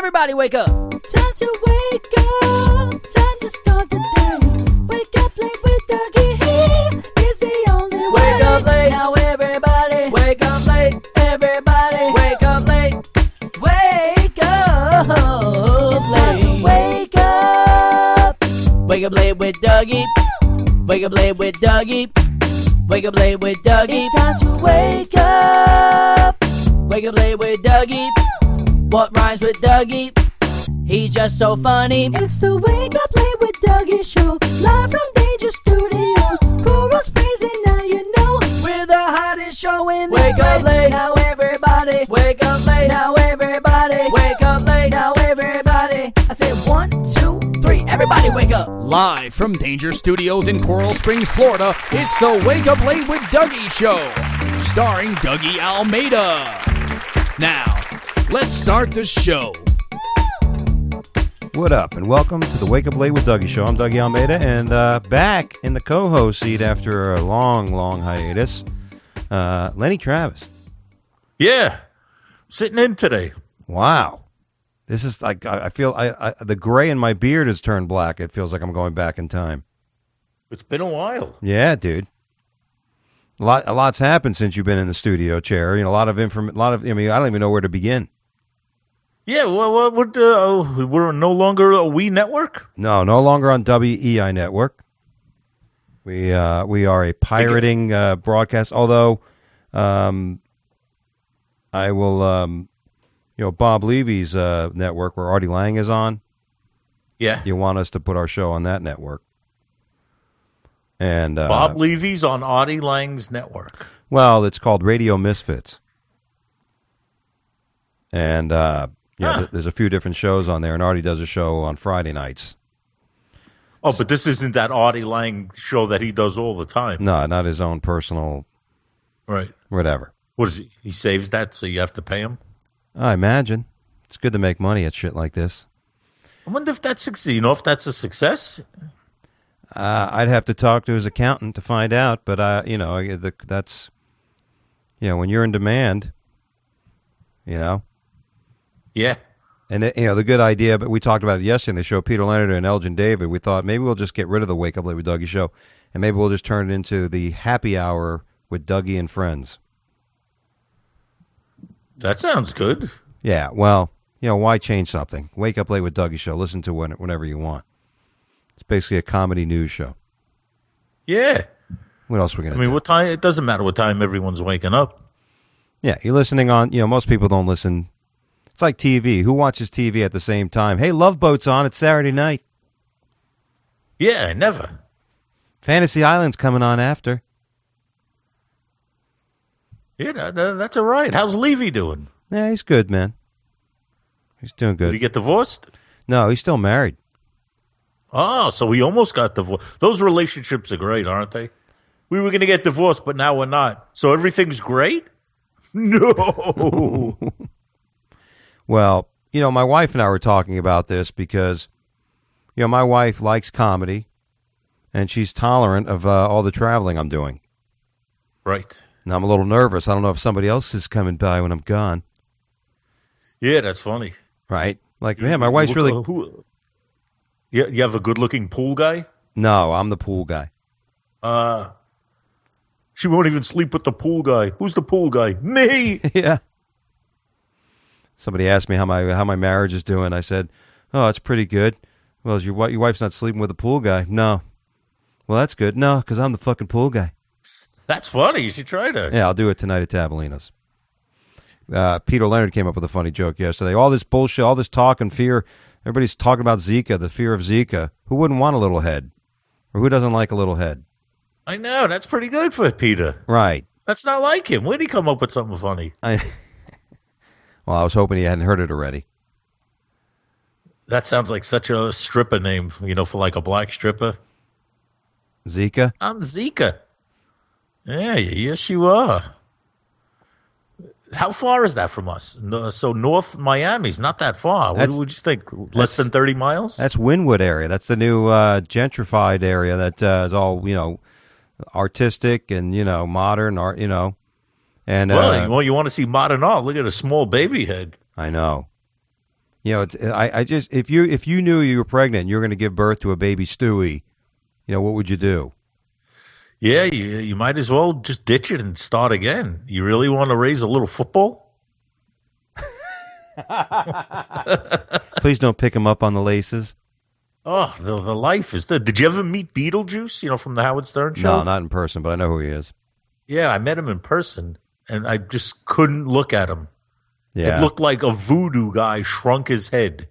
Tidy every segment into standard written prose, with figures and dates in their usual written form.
Everybody wake up. Time to wake up. Time to start the day. Wake up late with Dougie. He is the only way. Wake up late. Now everybody. Wake up late. Everybody. Wake up late. Wake up It's time to late. wake up. Wake up late with Dougie. Wake up late with Dougie. Wake up late with Dougie. It's time to wake up. Wake up late with Dougie. What rhymes with Dougie? He's just so funny. It's the Wake Up Late with Dougie show. Live from Danger Studios. Chorus praising, now you know. We're the hottest show in this Wake place. up late. Now everybody. Wake up late. Now everybody. Wake up late. Now everybody. I said 1, 2, 3. Everybody wake up. Live from Danger Studios in Coral Springs, Florida, it's the Wake Up Late with Dougie show, starring Dougie Almeida. Now, let's start the show. What up, and welcome to the Wake Up Late with Dougie show. I'm Dougie Almeida, and back in the co-host seat after a long hiatus, Lenny Travis. Yeah, sitting in today. Wow. This is like, I feel, the gray in my beard has turned black. It feels like I'm going back in time. It's been a while. Yeah, dude. A lot's happened since you've been in the studio chair. You know, I mean, I don't even know where to begin. Yeah, well, we're no longer a We Network? No longer on WEI Network. We are a pirating broadcast, although I will, Bob Levy's network where Artie Lang is on. Yeah. You want us to put our show on that network. And Bob Levy's on Artie Lang's network. Well, it's called Radio Misfits. And there's a few different shows on there, and Artie does a show on Friday nights. Oh, but this isn't that Artie Lang show that he does all the time. No, not his own personal, Right. whatever. What is he? He saves that so you have to pay him? I imagine. It's good to make money at shit like this. I wonder if that's if that's a success? I'd have to talk to his accountant to find out, but that's, when you're in demand, Yeah. And the good idea, but we talked about it yesterday in the show, Peter Leonard and Elgin David, we thought maybe we'll just get rid of the Wake Up Late with Dougie show, and maybe we'll just turn it into the Happy Hour with Dougie and Friends. That sounds good. Yeah, well, why change something? Wake Up Late with Dougie show, listen to whenever you want. It's basically a comedy news show. Yeah. What else are we going to do? I mean, what time? It doesn't matter what time everyone's waking up. Yeah, you're listening on, most people don't listen. It's like TV. Who watches TV at the same time? Hey, Love Boat's on. It's Saturday night. Yeah, never. Fantasy Island's coming on after. Yeah, that's all right. How's Levy doing? Yeah, he's good, man. He's doing good. Did he get divorced? No, he's still married. Oh, so we almost got divorced. Those relationships are great, aren't they? We were going to get divorced, but now we're not. So everything's great? No. Well, my wife and I were talking about this because, my wife likes comedy, and she's tolerant of all the traveling I'm doing. Right. And I'm a little nervous. I don't know if somebody else is coming by when I'm gone. Yeah, that's funny. Right? Like, yeah, my wife's really... You have a good-looking pool guy? No, I'm the pool guy. She won't even sleep with the pool guy. Who's the pool guy? Me! Yeah. Somebody asked me how my marriage is doing. I said, "Oh, it's pretty good." Well, is your wife's not sleeping with a pool guy? No. Well, that's good. No, because I'm the fucking pool guy. That's funny. You should try that. Yeah, I'll do it tonight at Tavolina's. Peter Leonard came up with a funny joke yesterday. All this bullshit, all this talk and fear. Everybody's talking about Zika, the fear of Zika. Who wouldn't want a little head? Or who doesn't like a little head? I know. That's pretty good for Peter. Right. That's not like him. Where'd he come up with something funny? Well, I was hoping he hadn't heard it already. That sounds like such a stripper name, for like a black stripper. Zika? I'm Zika. Yeah, yes, you are. How far is that from us? So North Miami's not that far. What would you think? Less than 30 miles? That's Wynwood area. That's the new gentrified area that is all, artistic and, modern art, And well, you want to see modern art? Look at a small baby head. I know. You know, I just if you knew you were pregnant, and you were going to give birth to a baby Stewie, you know, what would you do? Yeah, you might as well just ditch it and start again. You really want to raise a little football? Please don't pick him up on the laces. Oh, the life is good. Did you ever meet Beetlejuice, from the Howard Stern show? No, not in person, but I know who he is. Yeah, I met him in person, and I just couldn't look at him. Yeah. It looked like a voodoo guy shrunk his head.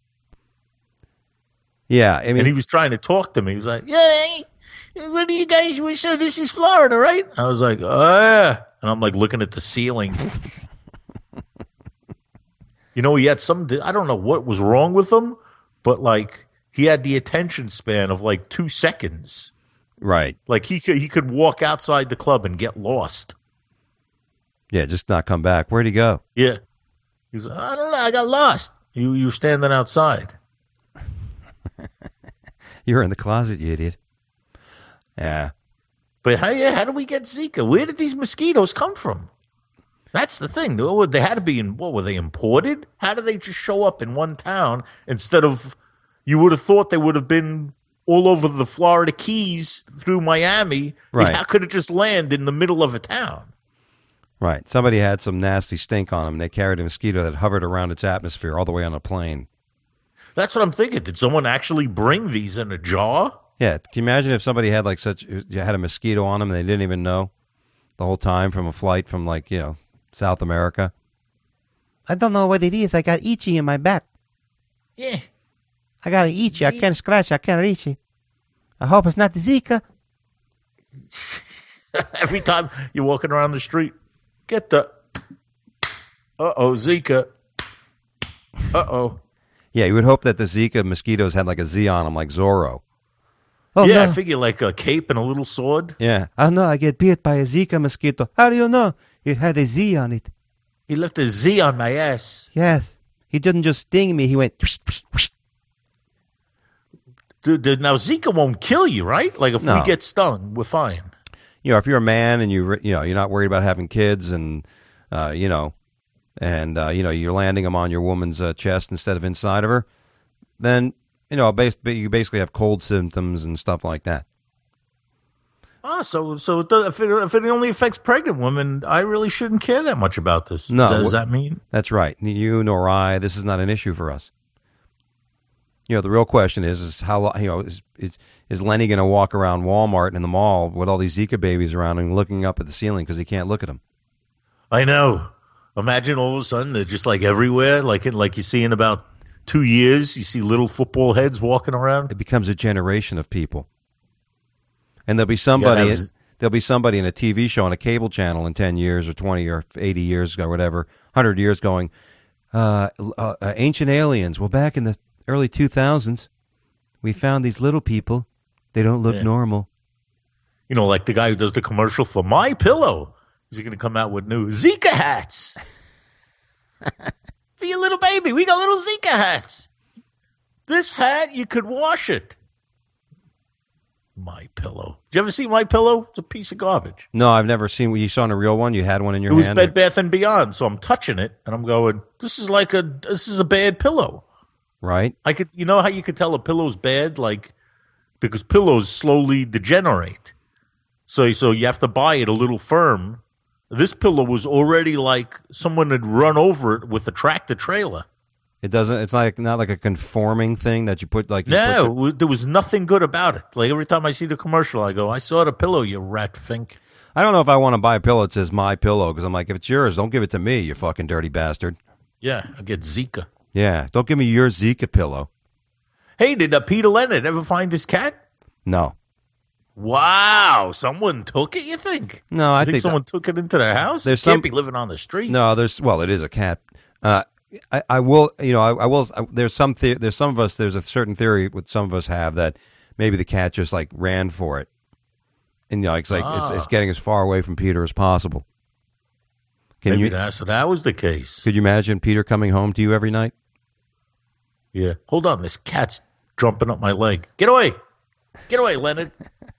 Yeah, I mean, And he was trying to talk to me. He was like, yeah, what do you guys, so this is Florida, right? I was like, oh, yeah. And I'm like looking at the ceiling. He had I don't know what was wrong with him, but like he had the attention span of like 2 seconds. right. Like he could walk outside the club and get lost. Yeah, just not come back. Where'd he go? Yeah. He was like, I don't know, I got lost. You were standing outside. You were in the closet, you idiot. Yeah. But how do we get Zika? Where did these mosquitoes come from? That's the thing. They had to be what were they imported? How did they just show up in one town instead of, you would have thought they would have been all over the Florida Keys through Miami. Right. How could it just land in the middle of a town? Right. Somebody had some nasty stink on them, and they carried a mosquito that hovered around its atmosphere all the way on a plane. That's what I'm thinking. Did someone actually bring these in a jar? Yeah. Can you imagine if somebody had had a mosquito on them and they didn't even know the whole time from a flight from South America? I don't know what it is. I got itchy in my back. Yeah. I got itchy. I can't scratch. I can't reach it. I hope it's not the Zika. Every time you're walking around the street, get the Zika. Yeah, you would hope that the Zika mosquitoes had like a Z on them, like Zorro. Oh, yeah, no. I figure like a cape and a little sword. Yeah. Oh, no, I get bit by a Zika mosquito. How do you know? It had a Z on it. He left a Z on my ass. Yes. He didn't just sting me. He went... Dude, now Zika won't kill you, right? Like if No. we get stung, we're fine. If you're a man and you're not worried about having kids and you're landing them on your woman's chest instead of inside of her, then you basically have cold symptoms and stuff like that. Ah, so it does, if it only affects pregnant women, I really shouldn't care that much about this. No. Does that mean? That's right. You nor I. This is not an issue for us. The real question is how is Lenny going to walk around Walmart and in the mall with all these Zika babies around and looking up at the ceiling because he can't look at them? I know. Imagine all of a sudden they're just like everywhere, like you see in about 2 years, you see little football heads walking around. It becomes a generation of people, and there'll be somebody in a TV show on a cable channel in 10 years or 20 or 80 years or whatever, 100 years going, ancient aliens. Well, back in the early 2000s, we found these little people. They don't look normal. Like the guy who does the commercial for My Pillow. He's going to come out with new Zika hats. For your little baby, we got little Zika hats. This hat, you could wash it. My Pillow. Did you ever see My Pillow? It's a piece of garbage. No, I've never seen what you saw in a real one. You had one in your hand. It was hand? Bed Bath & Beyond, so I'm touching it, and I'm going, this is a bad pillow. Right. You know how you could tell a pillow's bad? Because pillows slowly degenerate. So you have to buy it a little firm. This pillow was already like someone had run over it with a tractor trailer. It's not like a conforming thing that you put there was nothing good about it. Like every time I see the commercial, I go, I saw the pillow, you rat fink. I don't know if I want to buy a pillow that says My Pillow, because I'm like, if it's yours, don't give it to me, you fucking dirty bastard. Yeah, I get Zika. Yeah, don't give me your Zika pillow. Hey, did Peter Leonard ever find his cat? No. Wow, someone took it, you think? No, I think someone took it into their house? There's can't be living on the street. No, it is a cat. I will, there's a certain theory what some of us have that maybe the cat just like ran for it. And it's getting as far away from Peter as possible. So that was the case. Could you imagine Peter coming home to you every night? Yeah. Hold on, this cat's jumping up my leg. Get away. Get away, Leonard.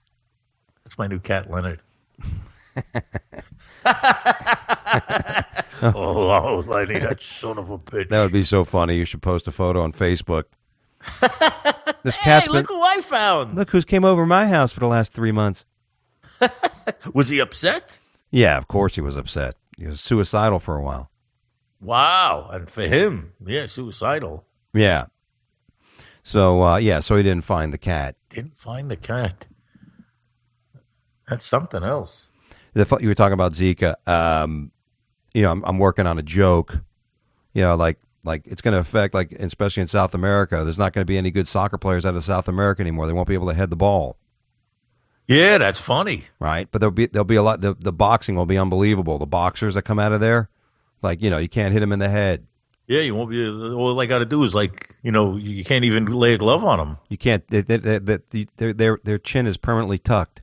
That's my new cat, Leonard. Oh, Lenny, that son of a bitch. That would be so funny. You should post a photo on Facebook. This cat's Hey, look who I found. look who's came over my house for the last 3 months. Was he upset? Yeah, of course he was upset. He was suicidal for a while. Wow. And for him, yeah, suicidal. Yeah. So, so he didn't find the cat. Didn't find the cat. That's something else. You were talking about Zika. I'm working on a joke. Like it's going to affect, like, especially in South America. There's not going to be any good soccer players out of South America anymore. They won't be able to head the ball. Yeah, that's funny. Right, but there'll be a lot. The boxing will be unbelievable. The boxers that come out of there, like, you can't hit them in the head. Yeah, you won't be. All they got to do is, like, you can't even lay a glove on them. You can't. Their chin is permanently tucked.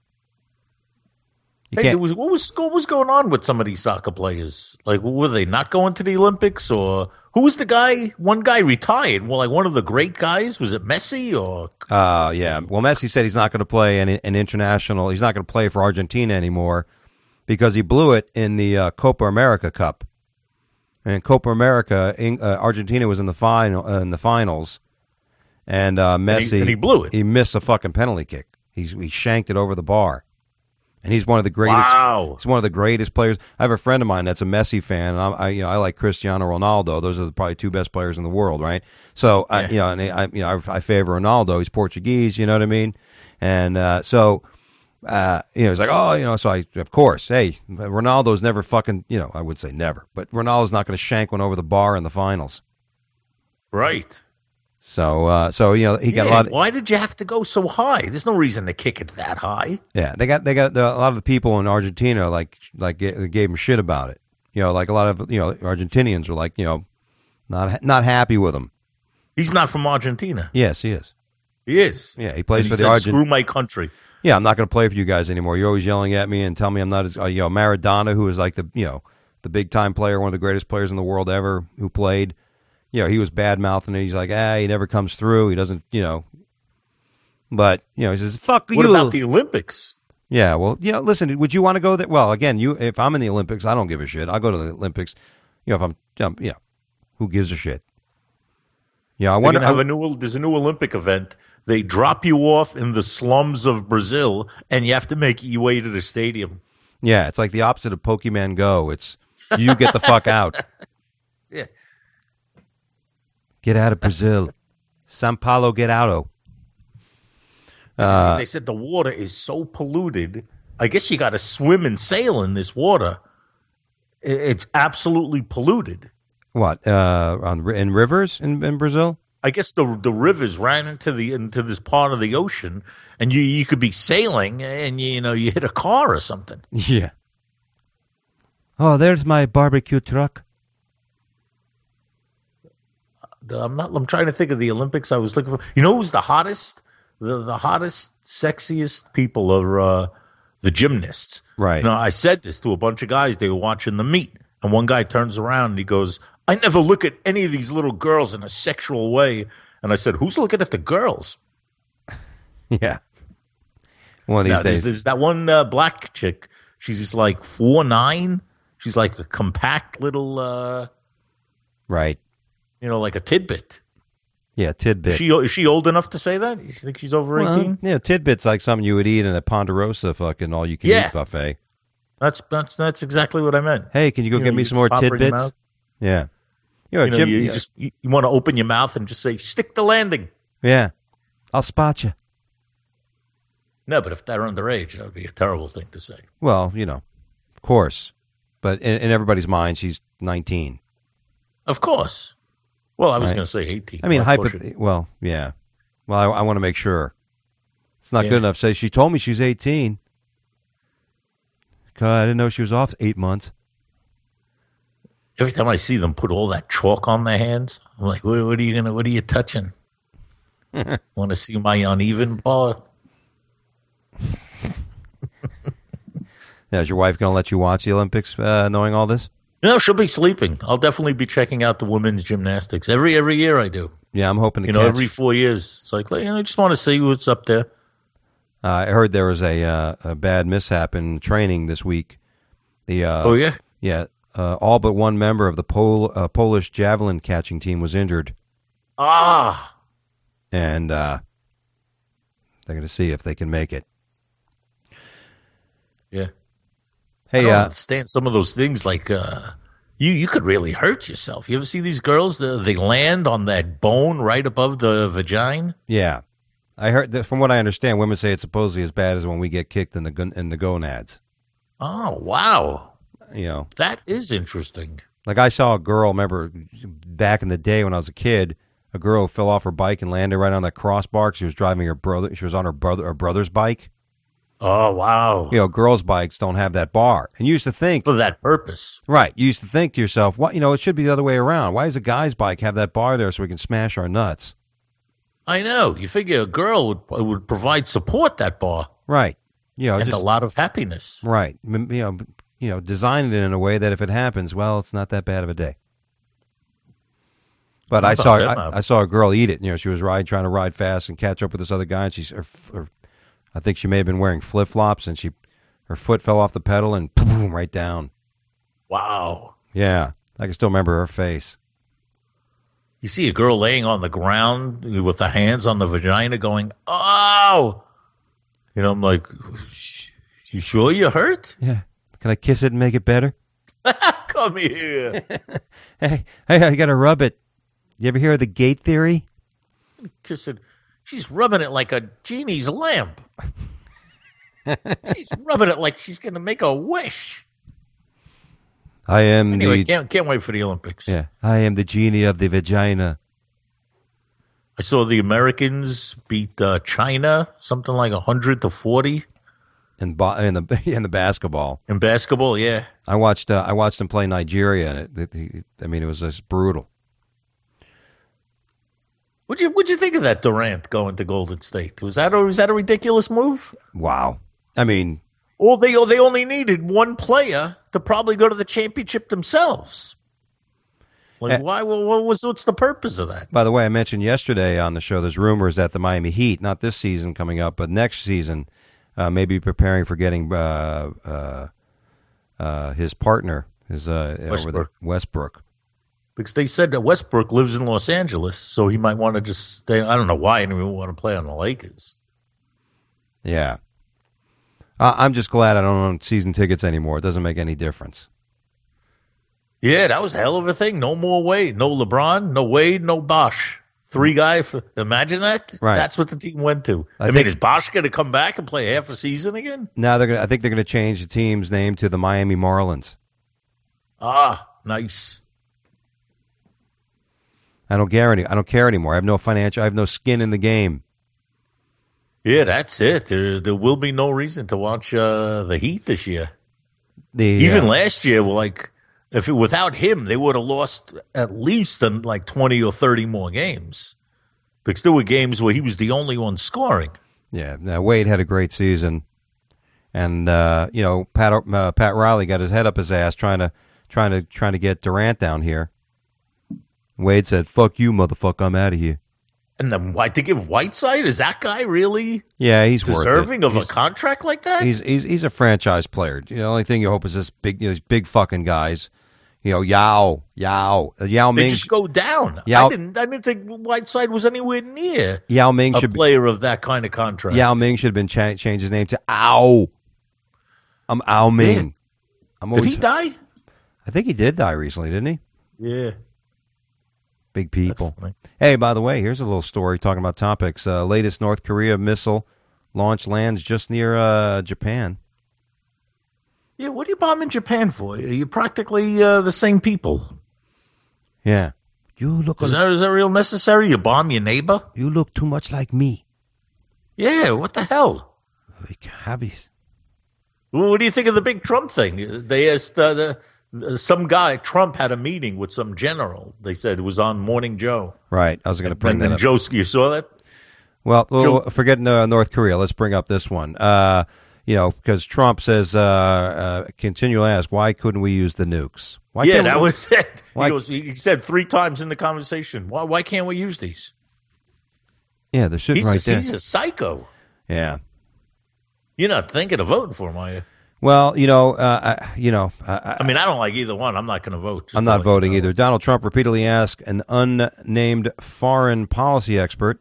Hey, what was going on with some of these soccer players? Like, were they not going to the Olympics, or who was the guy? One guy retired. Well, like one of the great guys. Was it Messi or? Yeah. Well, Messi said he's not going to play an international. He's not going to play for Argentina anymore because he blew it in the Copa America Cup. And in Copa America, Argentina was in the finals, and Messi and he blew it. He missed a fucking penalty kick. He shanked it over the bar. And he's one of the greatest. Wow. He's one of the greatest players. I have a friend of mine that's a Messi fan, and I like Cristiano Ronaldo. Those are probably two best players in the world, right? So yeah. I favor Ronaldo. He's Portuguese, you know what I mean? And he's like, so of course, hey, Ronaldo's never fucking, I would say never, but Ronaldo's not going to shank one over the bar in the finals. Right. So he got a lot. Why did you have to go so high? There's no reason to kick it that high. Yeah, they got a lot of the people in Argentina gave him shit about it. Like a lot of Argentinians were like not happy with him. He's not from Argentina. Yes, he is. He is. Yeah, he plays for the Argentina. Screw my country. Yeah, I'm not going to play for you guys anymore. You're always yelling at me and tell me I'm not as Maradona, who was like the big time player, one of the greatest players in the world ever, who played. He was bad mouthing it. He's like, he never comes through. He doesn't, But he says, "Fuck you." What about the Olympics? Yeah, well, listen. Would you want to go there? Well, again, if I'm in the Olympics, I don't give a shit. I'll go to the Olympics. If I'm, who gives a shit? Yeah, I wonder. There's a new Olympic event. They drop you off in the slums of Brazil, and you have to make your way to the stadium. Yeah, it's like the opposite of Pokemon Go. It's you get the fuck out. Yeah. Get out of Brazil. São Paulo, get out. They said the water is so polluted. I guess you got to swim and sail in this water. It's absolutely polluted. What? In rivers in Brazil? I guess the rivers ran into this part of the ocean, and you could be sailing, and you hit a car or something. Yeah. Oh, there's my barbecue truck. I'm trying to think of the Olympics I was looking for. Who's the hottest? The hottest, sexiest people are the gymnasts. Right. I said this to a bunch of guys. They were watching the meet, and one guy turns around and he goes, "I never look at any of these little girls in a sexual way." And I said, "Who's looking at the girls?" Yeah. One of these days. There's that one black chick. She's just like 4'9". She's like a compact little, right. Like a tidbit. Yeah, tidbit. Is she old enough to say that? You think she's over 18? Yeah, tidbit's like something you would eat in a Ponderosa fucking all-you-can-eat buffet. That's exactly what I meant. Hey, can you go get me some more tidbits? Yeah. You want to open your mouth and just say, "Stick the landing." Yeah. I'll spot you. No, but if they're underage, that would be a terrible thing to say. Well, of course. But in everybody's mind, she's 19. Of course. Well, I was going to say 18. I mean, well, yeah. Well, I want to make sure. It's not good enough to say she told me she's 18. I didn't know she was off 8 months. Every time I see them put all that chalk on their hands, I'm like, what are you touching? Want to see my uneven part? Now, is your wife going to let you watch the Olympics knowing all this? No, she'll be sleeping. I'll definitely be checking out the women's gymnastics. Every year I do. Yeah, I'm hoping to catch. Every 4 years. It's like, I just want to see what's up there. I heard there was a bad mishap in training this week. Oh, yeah? Yeah. all but one member of the Polish javelin catching team was injured. Ah. And they're going to see if they can make it. Yeah. Hey, I don't understand some of those things like you could really hurt yourself. You ever see these girls? They land on that bone right above the vagina. yeah. I heard that from what I understand, women say it's supposedly as bad as when we get kicked in the gonads. Oh, wow. You know, That is interesting. like I saw a girl, remember back in the day when I was a kid, a girl who fell off her bike and landed right on that crossbar 'cause she was driving her brother. She was on her brother's bike. Oh, wow. You know, girls' bikes don't have that bar. And you used to think, For that purpose. right, you used to think to yourself, what, you know, it should be the other way around. Why does a guy's bike have that bar there so we can smash our nuts? I know. You figure a girl would provide support that bar Right. You know, and just a lot of happiness. right. You know, design it in a way that if it happens, well, it's not that bad of a day. But How I about saw them, I saw a girl eat it. You know, she was trying to ride fast and catch up with this other guy, and I think she may have been wearing flip flops, and her foot fell off the pedal and boom, right down. Wow. Yeah, I can still remember her face. You see a girl laying on the ground with the hands on the vagina going, oh! You know, I'm like, you sure you're hurt? Yeah, can I kiss it and make it better? Come here. Hey, I gotta rub it. You ever hear of the gate theory? Kiss it. She's rubbing it like a genie's lamp. She's rubbing it like she's going to make a wish. I am Anyway, the can't wait for the Olympics. yeah. I am the genie of the vagina. I saw the Americans beat China something like 100-40 In the basketball, in basketball. Yeah, I watched them play Nigeria, and it was just brutal. What'd you think of that Durant going to Golden State? Was that a ridiculous move? Wow, I mean, Well, they only needed one player to probably go to the championship themselves. Like, why? What's the purpose of that? by the way, I mentioned yesterday on the show. There's rumors that the Miami Heat, not this season coming up, but next season, may be preparing for getting his partner, over there, Westbrook. Because they said that Westbrook lives in Los Angeles, so he might want to just stay. I don't know why anyone would want to play on the Lakers. Yeah. I'm just glad I don't own season tickets anymore. It doesn't make any difference. Yeah, that was a hell of a thing. No more Wade. No LeBron, no Wade, no Bosh. Three guy. Imagine that. Right. That's what the team went to. I I mean, think- is Bosh going to come back and play half a season again? Now I think they're gonna change the team's name to the Miami Marlins. Ah, nice. I don't care anymore. I have no skin in the game. Yeah, that's it. There will be no reason to watch the Heat this year. Even last year, without him, they would have lost at least like 20 or 30 more games. Because there were games where he was the only one scoring. Yeah, now Wade had a great season, and Pat Riley got his head up his ass trying to get Durant down here. Wade said, "Fuck you, motherfucker! I'm out of here." And then why to give Whiteside? Is that guy really Yeah, he's deserving worth it. of a contract like that? He's a franchise player. The only thing you hope is these big fucking guys. Yao They Ming. just go down. Yao- I didn't think Whiteside was anywhere near Yao Ming a should player of that kind of contract. Yao Ming should have been changed his name to Ao. I'm Ao Ming. Did he die? I think he did die recently, didn't he? Yeah. Big people. That's funny. Hey, by the way, here's a little story talking about topics. Latest North Korea missile launch lands just near Japan. Yeah, what are you bombing Japan for? You're practically the same people. Yeah. You look Is that real necessary? You bomb your neighbor? you look too much like me. Yeah, what the hell? Like Habis. Well, what do you think of the big Trump thing? They asked some guy, Trump had a meeting with some general. They said it was on Morning Joe. Right. I was going to bring And that then up. Joe, you saw that? Well, Joe- forget North Korea. Let's bring up this one. Because Trump says, continually ask, why couldn't we use the nukes? Why Yeah, can't that we- was it. Why- He said 3 times in the conversation, why can't we use these? Yeah, they're sitting He's, right there. he's a psycho. Yeah. You're not thinking of voting for him, are you? Well, I mean, I don't like either one. I'm not going to vote. I'm not voting either. Donald Trump repeatedly asked an unnamed foreign policy expert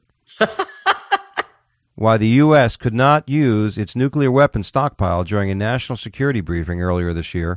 why the U.S. could not use its nuclear weapons stockpile during a national security briefing earlier this year.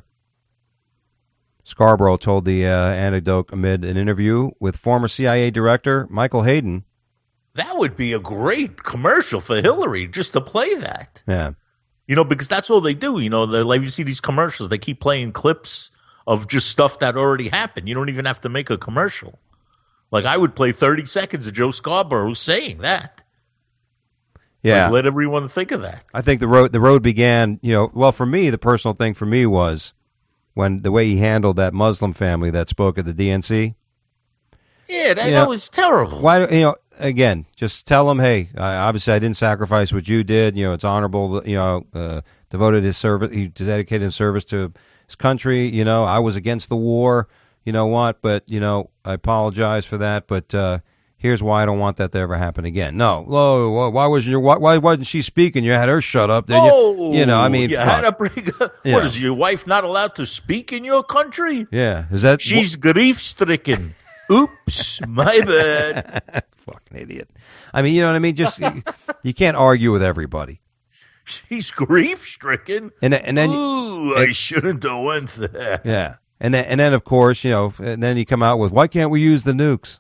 Scarborough told the anecdote amid an interview with former CIA Director Michael Hayden. That would be a great commercial for Hillary, just to play that. Yeah. Because that's all they do. Like you see these commercials, they keep playing clips of just stuff that already happened. You don't even have to make a commercial. Like I would play 30 seconds of Joe Scarborough saying that. Yeah. Like, let everyone think of that. I think the road began, well, for me, the personal thing for me was when the way he handled that Muslim family that spoke at the DNC. Yeah, that was terrible. Why, again, just tell him, hey, obviously I didn't sacrifice what you did. It's honorable, devoted his service. He dedicated his service to his country. I was against the war. You know what? But, I apologize for that. But here's why I don't want that to ever happen again. No. Why wasn't she speaking? You had her shut up. Then you had to bring up, What, is your wife not allowed to speak in your country? Yeah. Is that She's grief-stricken. Oops, my bad. Fucking idiot. I mean, you know what I mean? Just you can't argue with everybody. She's grief-stricken. And then I shouldn't have went there. Yeah. And then of course, and then you come out with, why can't we use the nukes?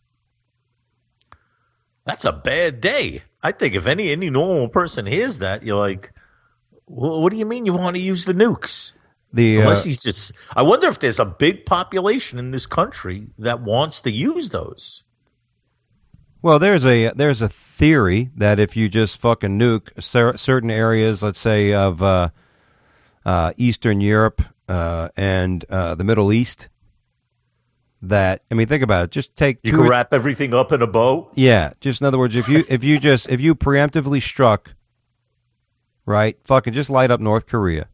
That's a bad day. I think if any normal person hears that, you're like, what do you mean you want to use the nukes? Unless he's just, I wonder if there's a big population in this country that wants to use those. Well, there's a theory that if you just fucking nuke certain areas, let's say of Eastern Europe and the Middle East, that, I mean, think about it. Just take you can wrap everything up in a bow. Yeah, just in other words, if you preemptively struck, right, fucking just light up North Korea.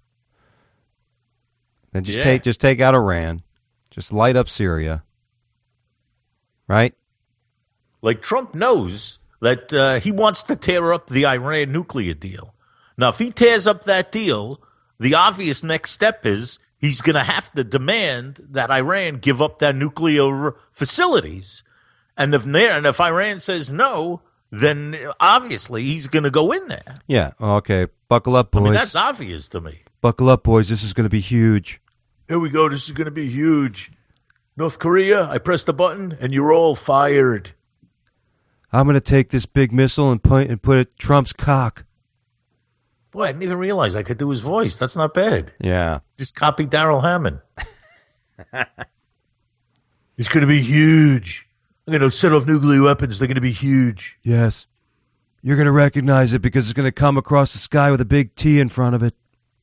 Then just take out Iran, just light up Syria, right? Like Trump knows that he wants to tear up the Iran nuclear deal. Now, if he tears up that deal, the obvious next step is he's going to have to demand that Iran give up their nuclear facilities. And if Iran says no, then obviously he's going to go in there. Yeah, okay. Buckle up, boys. I mean, that's obvious to me. Buckle up, boys. This is going to be huge. Here we go. This is going to be huge. North Korea, I pressed the button, and you're all fired. I'm going to take this big missile and put it at Trump's cock. Boy, I didn't even realize I could do his voice. That's not bad. Yeah. Just copy Daryl Hammond. It's going to be huge. I'm going to set off nuclear weapons. They're going to be huge. Yes. You're going to recognize it because it's going to come across the sky with a big T in front of it.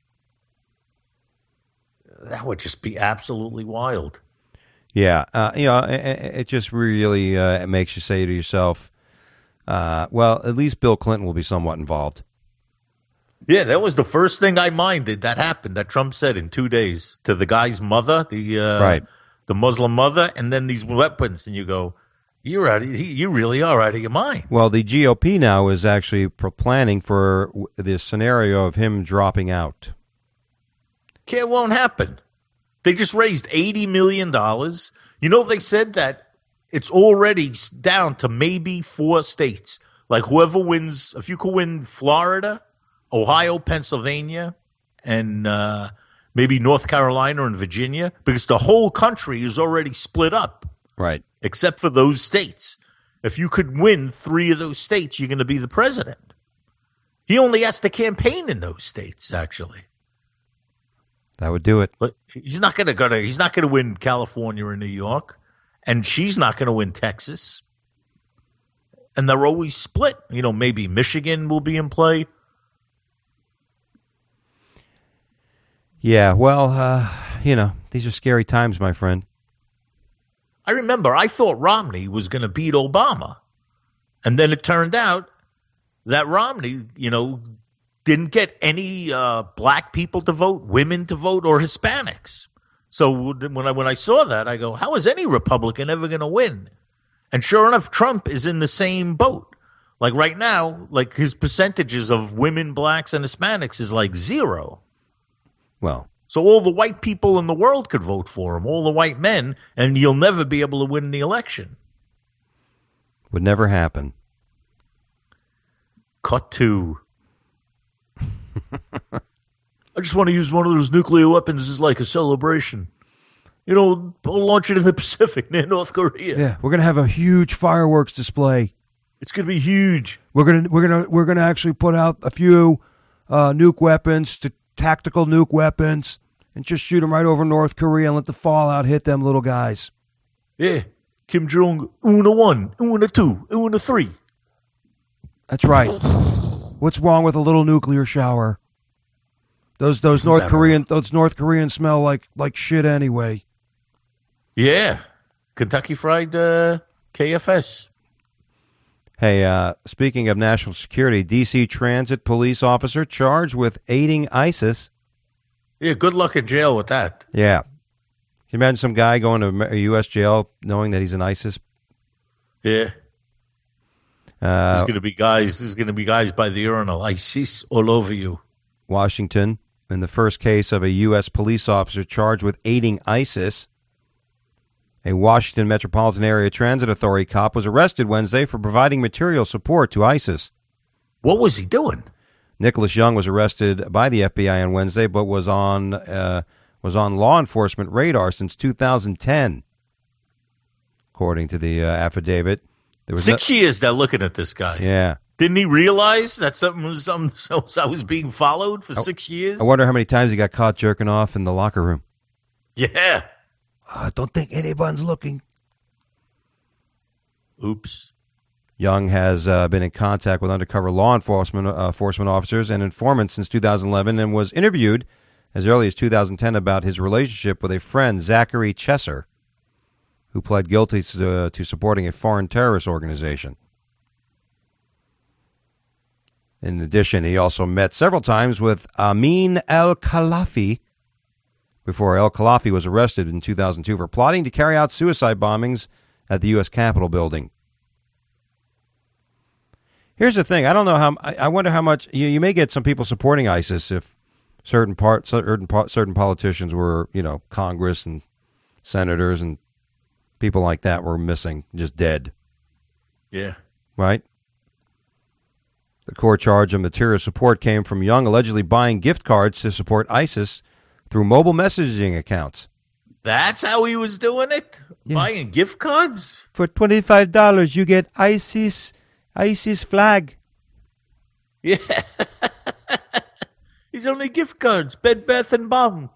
That would just be absolutely wild. Yeah. It just really makes you say to yourself, well, at least Bill Clinton will be somewhat involved. Yeah, that was the first thing I minded that happened, that Trump said in 2 days to the guy's mother, the Muslim mother, and then these weapons. And you go, you really are out of your mind. Well, the GOP now is actually planning for the scenario of him dropping out. It won't happen. They just raised $80 million. They said that it's already down to maybe 4 states. Like whoever wins, if you could win Florida, Ohio, Pennsylvania, and maybe North Carolina and Virginia, because the whole country is already split up. Right. Except for those states. If you could win 3 of those states, you're going to be the president. He only has to campaign in those states, actually. That would do it. But he's not going to he's not going to win California or New York, and she's not going to win Texas. And they're always split. Maybe Michigan will be in play. Yeah, well, these are scary times, my friend. I remember I thought Romney was going to beat Obama. And then it turned out that Romney, didn't get any black people to vote, women to vote, or Hispanics. So when I saw that, I go, how is any Republican ever going to win? And sure enough, Trump is in the same boat. Like right now, like his percentages of women, blacks, and Hispanics is like 0. Well, So all the white people in the world could vote for him, all the white men, and you'll never be able to win the election. would never happen. Cut to. I just want to use one of those nuclear weapons as like a celebration. You know, launch it in the Pacific near North Korea. Yeah, we're gonna have a huge fireworks display. It's going to be huge. We're gonna actually put out a few nuke weapons, tactical nuke weapons, and just shoot them right over North Korea and let the fallout hit them little guys. Yeah. Kim Jong, Una 1, Una 2, Una 3. That's right. What's wrong with a little nuclear shower? Those North Koreans smell like shit anyway. Yeah. Kentucky Fried KFS. Hey, speaking of national security, D.C. Transit police officer charged with aiding ISIS. Yeah, good luck in jail with that. Yeah. Can you imagine some guy going to a U.S. jail knowing that he's an ISIS? Yeah. There's going to be guys by the urinal. ISIS all over you. Washington, in the first case of a U.S. police officer charged with aiding ISIS. A Washington Metropolitan Area Transit Authority cop was arrested Wednesday for providing material support to ISIS. What was he doing? Nicholas Young was arrested by the FBI on Wednesday, but was on law enforcement radar since 2010, according to the affidavit. There was 6 years they're looking at this guy. Yeah. Didn't he realize that something was being followed for 6 years? I wonder how many times he got caught jerking off in the locker room. Yeah. I don't think anyone's looking. Oops. Young has been in contact with undercover law enforcement officers and informants since 2011 and was interviewed as early as 2010 about his relationship with a friend, Zachary Chesser, who pled guilty to supporting a foreign terrorist organization. In addition, he also met several times with Amin al-Khalafi before al-Khalafi was arrested in 2002 for plotting to carry out suicide bombings at the U.S. Capitol building. Here's the thing. I don't know how. I wonder how much you may get some people supporting ISIS if certain politicians were, Congress and senators and people like that were missing, just dead. Yeah. Right? The core charge of material support came from Young allegedly buying gift cards to support ISIS through mobile messaging accounts. That's how he was doing it? Yeah. Buying gift cards? For $25, you get ISIS flag. Yeah. He's only gift cards. Bed Bath and Bomb.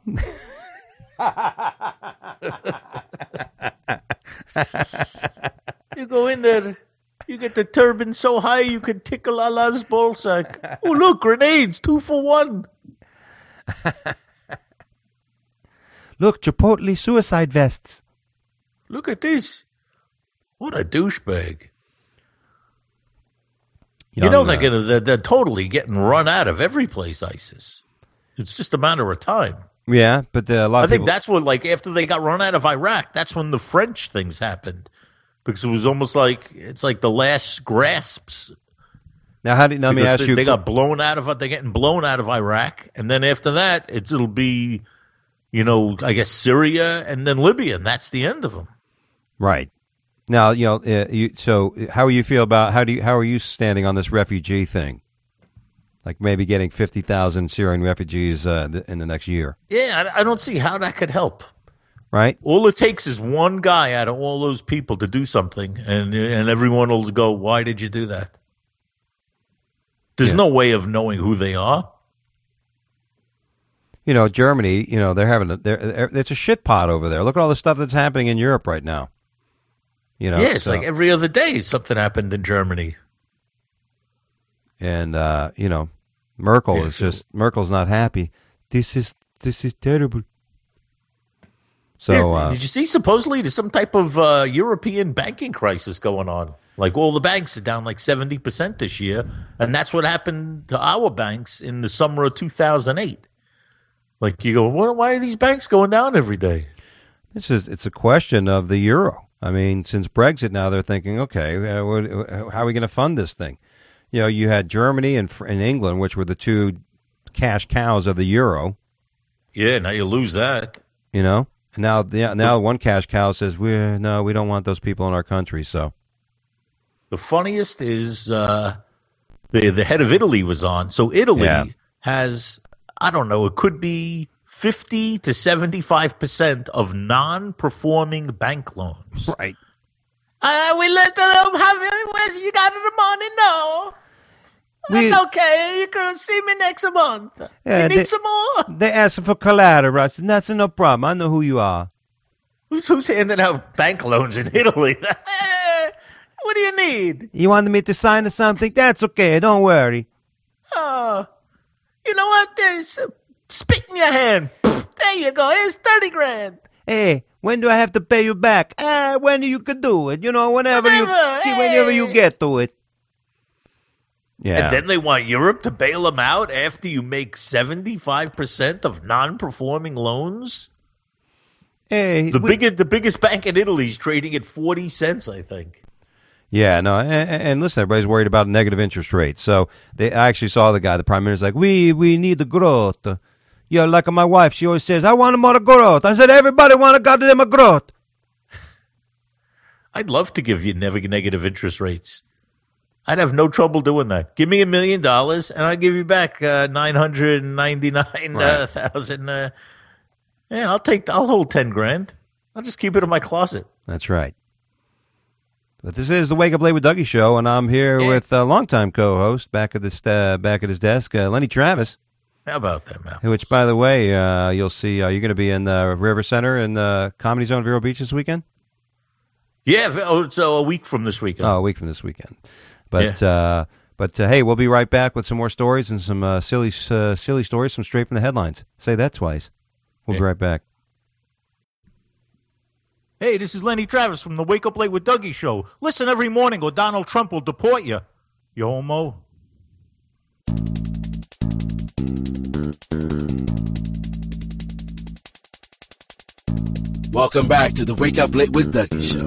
You go in there. You get the turban so high you can tickle Allah's ballsack. Oh, look, grenades. 2 for 1. Look, Chipotle suicide vests. Look at this. What a douchebag. Young, they're totally getting run out of every place, ISIS. It's just a matter of time. Yeah, but a lot of people... I think that's what, after they got run out of Iraq, that's when the French things happened. Because it was almost it's like the last grasps. Now, let me ask you. They're getting blown out of Iraq. And then after that, it'll be, I guess Syria and then Libya. And that's the end of them. Right. Now, so how do you feel about, how are you standing on this refugee thing? Like maybe getting 50,000 Syrian refugees in the next year. Yeah, I don't see how that could help. Right? All it takes is one guy out of all those people to do something, and everyone will go, why did you do that? There's no way of knowing who they are. Germany, they're having it's a shit pot over there. Look at all the stuff that's happening in Europe right now. It's like every other day something happened in Germany. And, Merkel's not happy. This is terrible. So, did you see supposedly there's some type of European banking crisis going on? Like all the banks are down like 70% this year. And that's what happened to our banks in the summer of 2008. Like you go, why are these banks going down every day? It's a question of the euro. I mean, since Brexit now, they're thinking, okay, how are we going to fund this thing? You had Germany and England, which were the two cash cows of the euro. Yeah, now you lose that. You know? And now one cash cow says, we don't want those people in our country, so. The funniest is the head of Italy was on. So Italy has, I don't know, it could be 50 to 75% of non-performing bank loans. Right. We let them have it. Where's you got the money? No. That's okay. You can see me next month. Yeah, you need some more? They asked for collateral. I said, that's no problem. I know who you are. Who's handing out bank loans in Italy? What do you need? You wanted me to sign or something? That's okay. Don't worry. Oh, you know what? Spit in your hand. There you go. Here's 30 grand. Hey, when do I have to pay you back? When you can do it. You know, whenever you get to it. Yeah. And then they want Europe to bail them out after you make 75% of non-performing loans? Hey, The biggest bank in Italy is trading at 40 cents, I think. Yeah, no, and listen, everybody's worried about negative interest rates. So I actually saw the guy, the prime minister's like, we need the growth. Yeah, like my wife, she always says, I want more growth. I said, everybody want a goddamn growth. I'd love to give you negative interest rates. I'd have no trouble doing that. Give me $1 million, and I'll give you back 999,000. I'll hold 10 grand. I'll just keep it in my closet. That's right. But this is the Wake Up Late with Dougie show, and I'm here with a longtime co-host back at his desk, Lenny Travis. How about that, man? Which, by the way, you'll see. You're going to be in the River Center in the Comedy Zone, Vero Beach this weekend. Yeah, so a week from this weekend. Oh, a week from this weekend. But hey, we'll be right back with some more stories and some silly stories, some straight from the headlines. Say that twice. We'll be right back. Hey, this is Lenny Travis from the Wake Up Late with Dougie show. Listen every morning or Donald Trump will deport you. You homo. Welcome back to the Wake Up Late with Dougie show.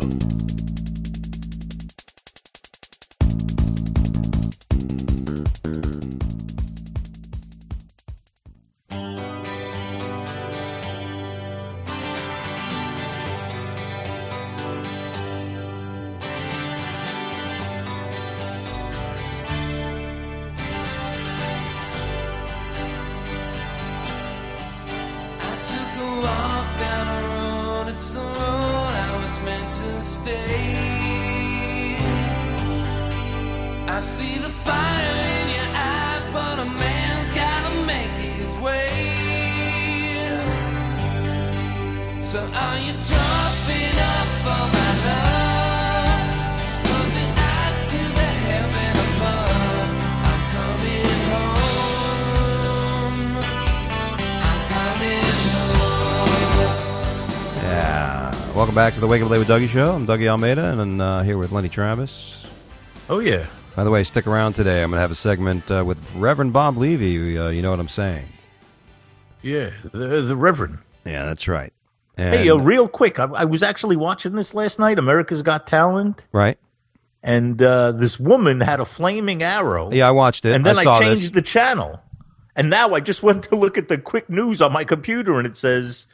Welcome back to the Wake Up Late with Dougie show. I'm Dougie Almeida, and I'm here with Lenny Travis. Oh, yeah. By the way, stick around today. I'm going to have a segment with Reverend Bob Levy. You know what I'm saying? Yeah, the Reverend. Yeah, that's right. And, hey, real quick, I was actually watching this last night, America's Got Talent. Right. And this woman had a flaming arrow. Yeah, I watched it. And then I changed this. the channel. And now I just went to look at the quick news on my computer, and it says...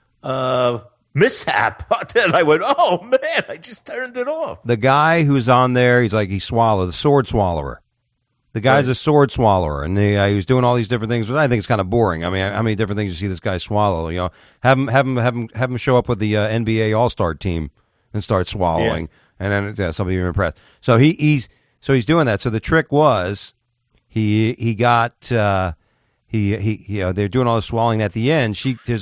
mishap. And I went, oh, man, I just turned it off. The guy who's on there, he swallowed, the sword swallower. The guy's a sword swallower, and he was doing all these different things, but I think it's kind of boring. I mean, how many different things you see this guy swallow? You know, have him show up with the NBA All-Star team and start swallowing, and then somebody you're impressed. So he's doing that. So the trick was he got they're doing all the swallowing at the end.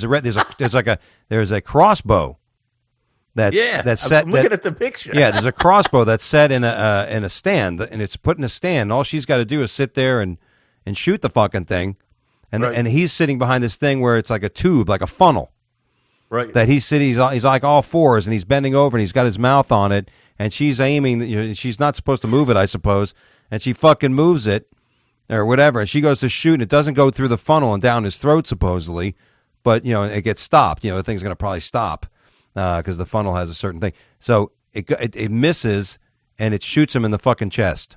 There's a crossbow that's set. I'm looking at the picture. Yeah, there's a crossbow that's set in a stand, and it's put in a stand. All she's got to do is sit there and shoot the fucking thing, and he's sitting behind this thing where it's like a tube, like a funnel. Right. That he's like all fours, and he's bending over, and he's got his mouth on it, and she's aiming. You know, she's not supposed to move it, I suppose, and she fucking moves it. Or whatever, and she goes to shoot, and it doesn't go through the funnel and down his throat, supposedly, but, you know, it gets stopped. You know, the thing's going to probably stop because the funnel has a certain thing. So it misses, and it shoots him in the fucking chest.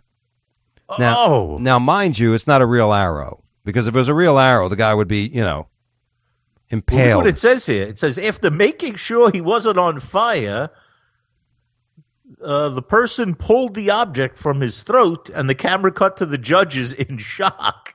Now, mind you, it's not a real arrow, because if it was a real arrow, the guy would be, you know, Look impaled. what it says here. It says, after making sure he wasn't on fire, the person pulled the object from his throat, and the camera cut to the judges in shock.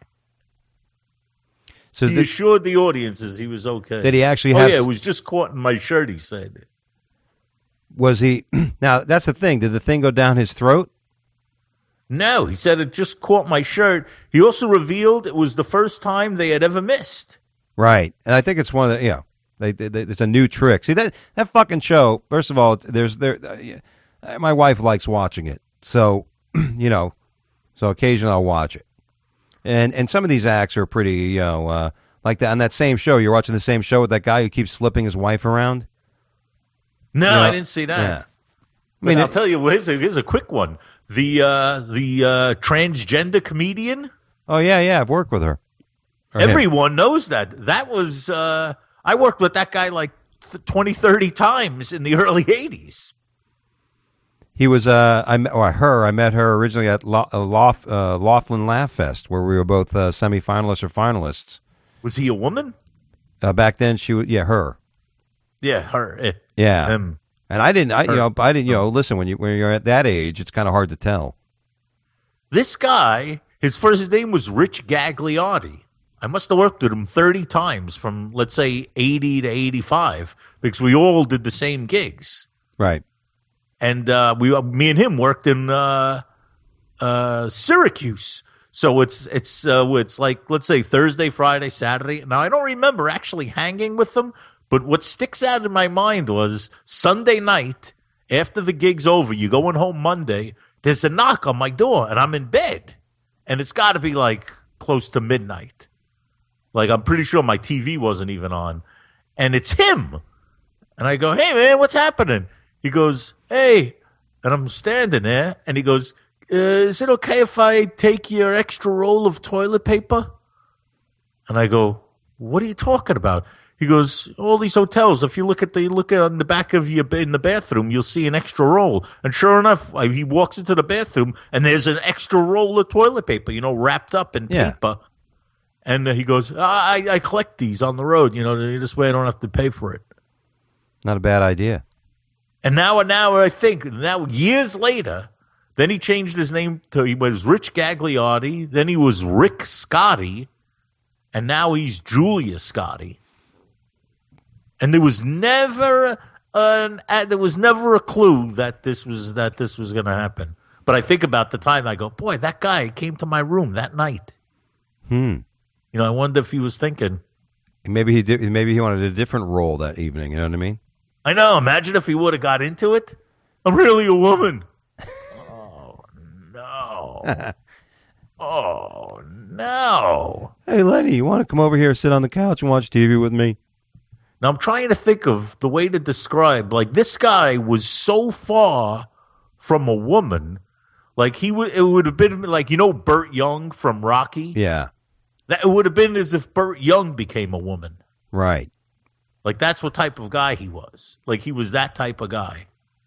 So He assured the audiences he was okay. did he actually Oh, have? yeah, it was just caught in my shirt, he said. Was he? Now that's the thing. Did the thing go down his throat? No, he said it just caught my shirt. He also revealed it was the first time they had ever missed. Right, and I think it's one of the it's a new trick. See that fucking show. First of all, my wife likes watching it, so so occasionally I'll watch it. And some of these acts are pretty like that. On that same show, you're watching the same show with that guy who keeps flipping his wife around. No, No. I didn't see that. Yeah. I mean, I'll tell you, here's a quick one. The transgender comedian. Oh yeah, I've worked with her. Or him. Everyone knows that. That was I worked with that guy like 20, 30 times in the early 80s. He was I met her originally at Laughlin Laugh Fest, where we were both semifinalists or finalists. Was he a woman? Back then, she was her. Yeah, her. Yeah, Him. and I didn't. Listen, when you're at that age, it's kind of hard to tell. This guy, his first name was Rich Gagliotti. I must have worked with him 30 times from, let's say, 80 to 85, because we all did the same gigs. Right. And me and him worked in Syracuse. So it's like, let's say, Thursday, Friday, Saturday. Now, I don't remember actually hanging with them, but what sticks out in my mind was Sunday night, after the gig's over, you going home Monday, there's a knock on my door, and I'm in bed. And it's got to be like close to midnight. Like, I'm pretty sure my TV wasn't even on. And it's him. And I go, hey, man, what's happening? He goes, hey. And I'm standing there. And he goes, is it okay if I take your extra roll of toilet paper? And I go, what are you talking about? He goes, all these hotels, if you look on the back of in the bathroom, you'll see an extra roll. And sure enough, he walks into the bathroom, and there's an extra roll of toilet paper, wrapped up in paper. And he goes, I collect these on the road, this way I don't have to pay for it. Not a bad idea. And now I think, years later, then he changed his name he was Rich Gagliotti, then he was Rick Scotti, and now he's Julia Scotti. And there was never a clue that this was going to happen. But I think about the time, I go, boy, that guy came to my room that night. I wonder if he was thinking. Maybe he did. Maybe he wanted a different role that evening. You know what I mean? I know. Imagine if he would have got into it. I'm really a woman. Oh, no. Oh, no. Hey, Lenny, you want to come over here, sit on the couch, and watch TV with me? Now, I'm trying to think of the way to describe. Like, this guy was so far from a woman. Like, it would have been like, Burt Young from Rocky? Yeah. That it would have been as if Burt Young became a woman. Right. Like, that's what type of guy he was. Like, he was that type of guy.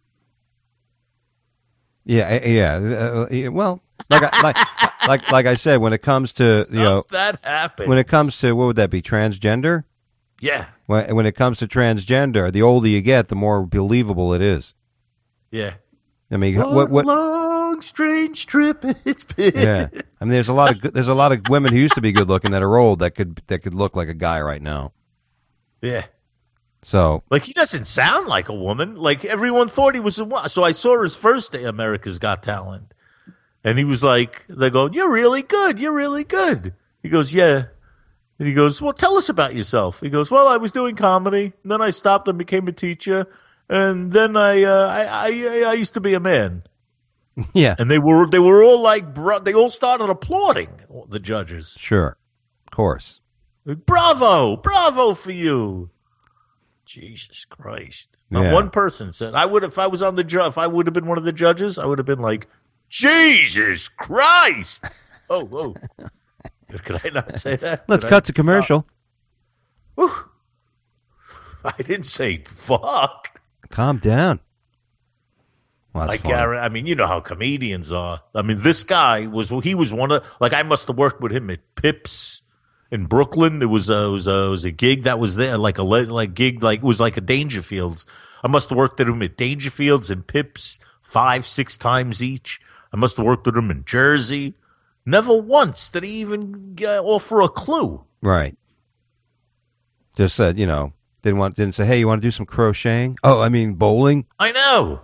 Yeah. Well, like I said, when it comes to that happens. when it comes to what would that be, transgender? Yeah. When it comes to transgender, the older you get, the more believable it is. Yeah. I mean, what long strange trip it's been. Yeah. I mean, there's a lot of women who used to be good looking that are old that could look like a guy right now. Yeah. So, like, he doesn't sound like a woman. Like, everyone thought he was a woman. So I saw his first day, America's Got Talent. And he was like, they go, you're really good. You're really good. He goes, yeah. And he goes, well, tell us about yourself. He goes, well, I was doing comedy. And then I stopped and became a teacher. And then I used to be a man. Yeah. And they were all like, they all started applauding, the judges. Sure. Of course. Bravo for you. Jesus Christ. Yeah. One person said, if I was on if I would have been one of the judges, I would have been like, Jesus Christ. Oh. Could I not say that? Let's cut to commercial. I didn't say fuck. Calm down. Well, that's fine. I mean, you know how comedians are. I mean, this guy was one of, like, I must have worked with him at Pips in Brooklyn. It was a gig that was there, like a gig, like it was like a Dangerfields. I must have worked at them at Dangerfields and Pips 5-6 times each. I must have worked with him in Jersey. Never once did he even offer a clue. Right. Just said, didn't say, hey, you want to do some crocheting? Oh, I mean, bowling? I know.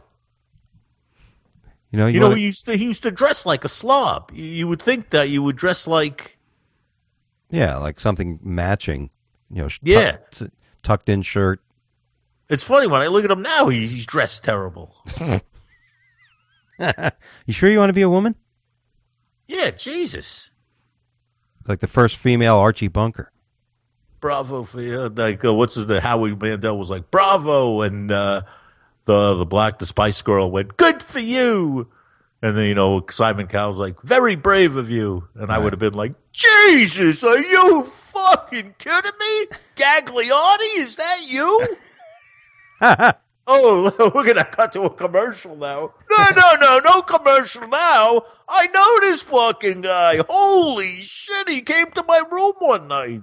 He used to dress like a slob. You would think that you would dress like... Yeah, like something matching. Tucked in shirt. It's funny, when I look at him now, he's dressed terrible. You sure you want to be a woman? Yeah, Jesus. Like the first female Archie Bunker. Bravo for you. What's his name? Howie Mandel was like, bravo. And the Spice Girl went, good for you. And then, Simon Cowell's like, very brave of you. And I would have been like, Jesus, are you fucking kidding me? Gagliardi, is that you? Oh, we're going to cut to a commercial now. No commercial now. I know this fucking guy. Holy shit, he came to my room one night.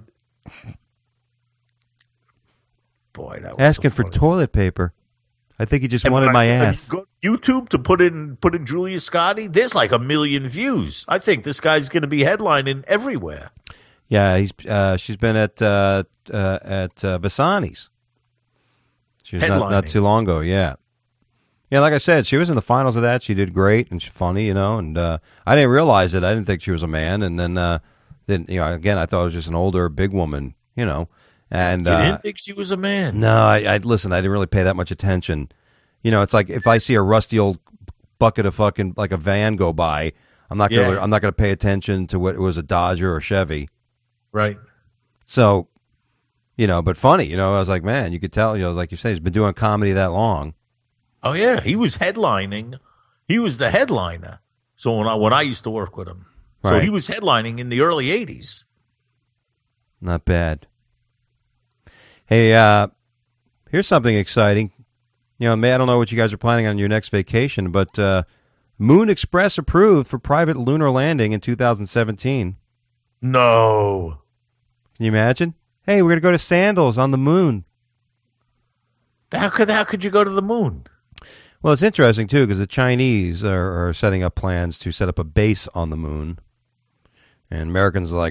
Boy, that was asking for toilet paper. I think he just wanted my ass. Go to YouTube to put in Julius Scotti. There's like 1 million views. I think this guy's going to be headlining everywhere. Yeah, she's been at Bassani's. She was not too long ago. Yeah, like I said, she was in the finals of that. She did great and she's funny, and I didn't realize it. I didn't think she was a man, and then again, I thought it was just an older, big woman, And you didn't think she was a man? No, I listen. I didn't really pay that much attention. It's like if I see a rusty old bucket of fucking like a van go by, I'm not gonna pay attention to what it was, a Dodge or a Chevy, right? So, but funny. I was like, man, you could tell. Like you say, he's been doing comedy that long. Oh yeah, he was headlining. He was the headliner. So when I used to work with him, so he was headlining in the early '80s. Not bad. Hey, here's something exciting. May I don't know what you guys are planning on your next vacation, but Moon Express approved for private lunar landing in 2017. No. Can you imagine? Hey, we're going to go to Sandals on the moon. How could you go to the moon? Well, it's interesting, too, because the Chinese are setting up plans to set up a base on the moon. And Americans are like,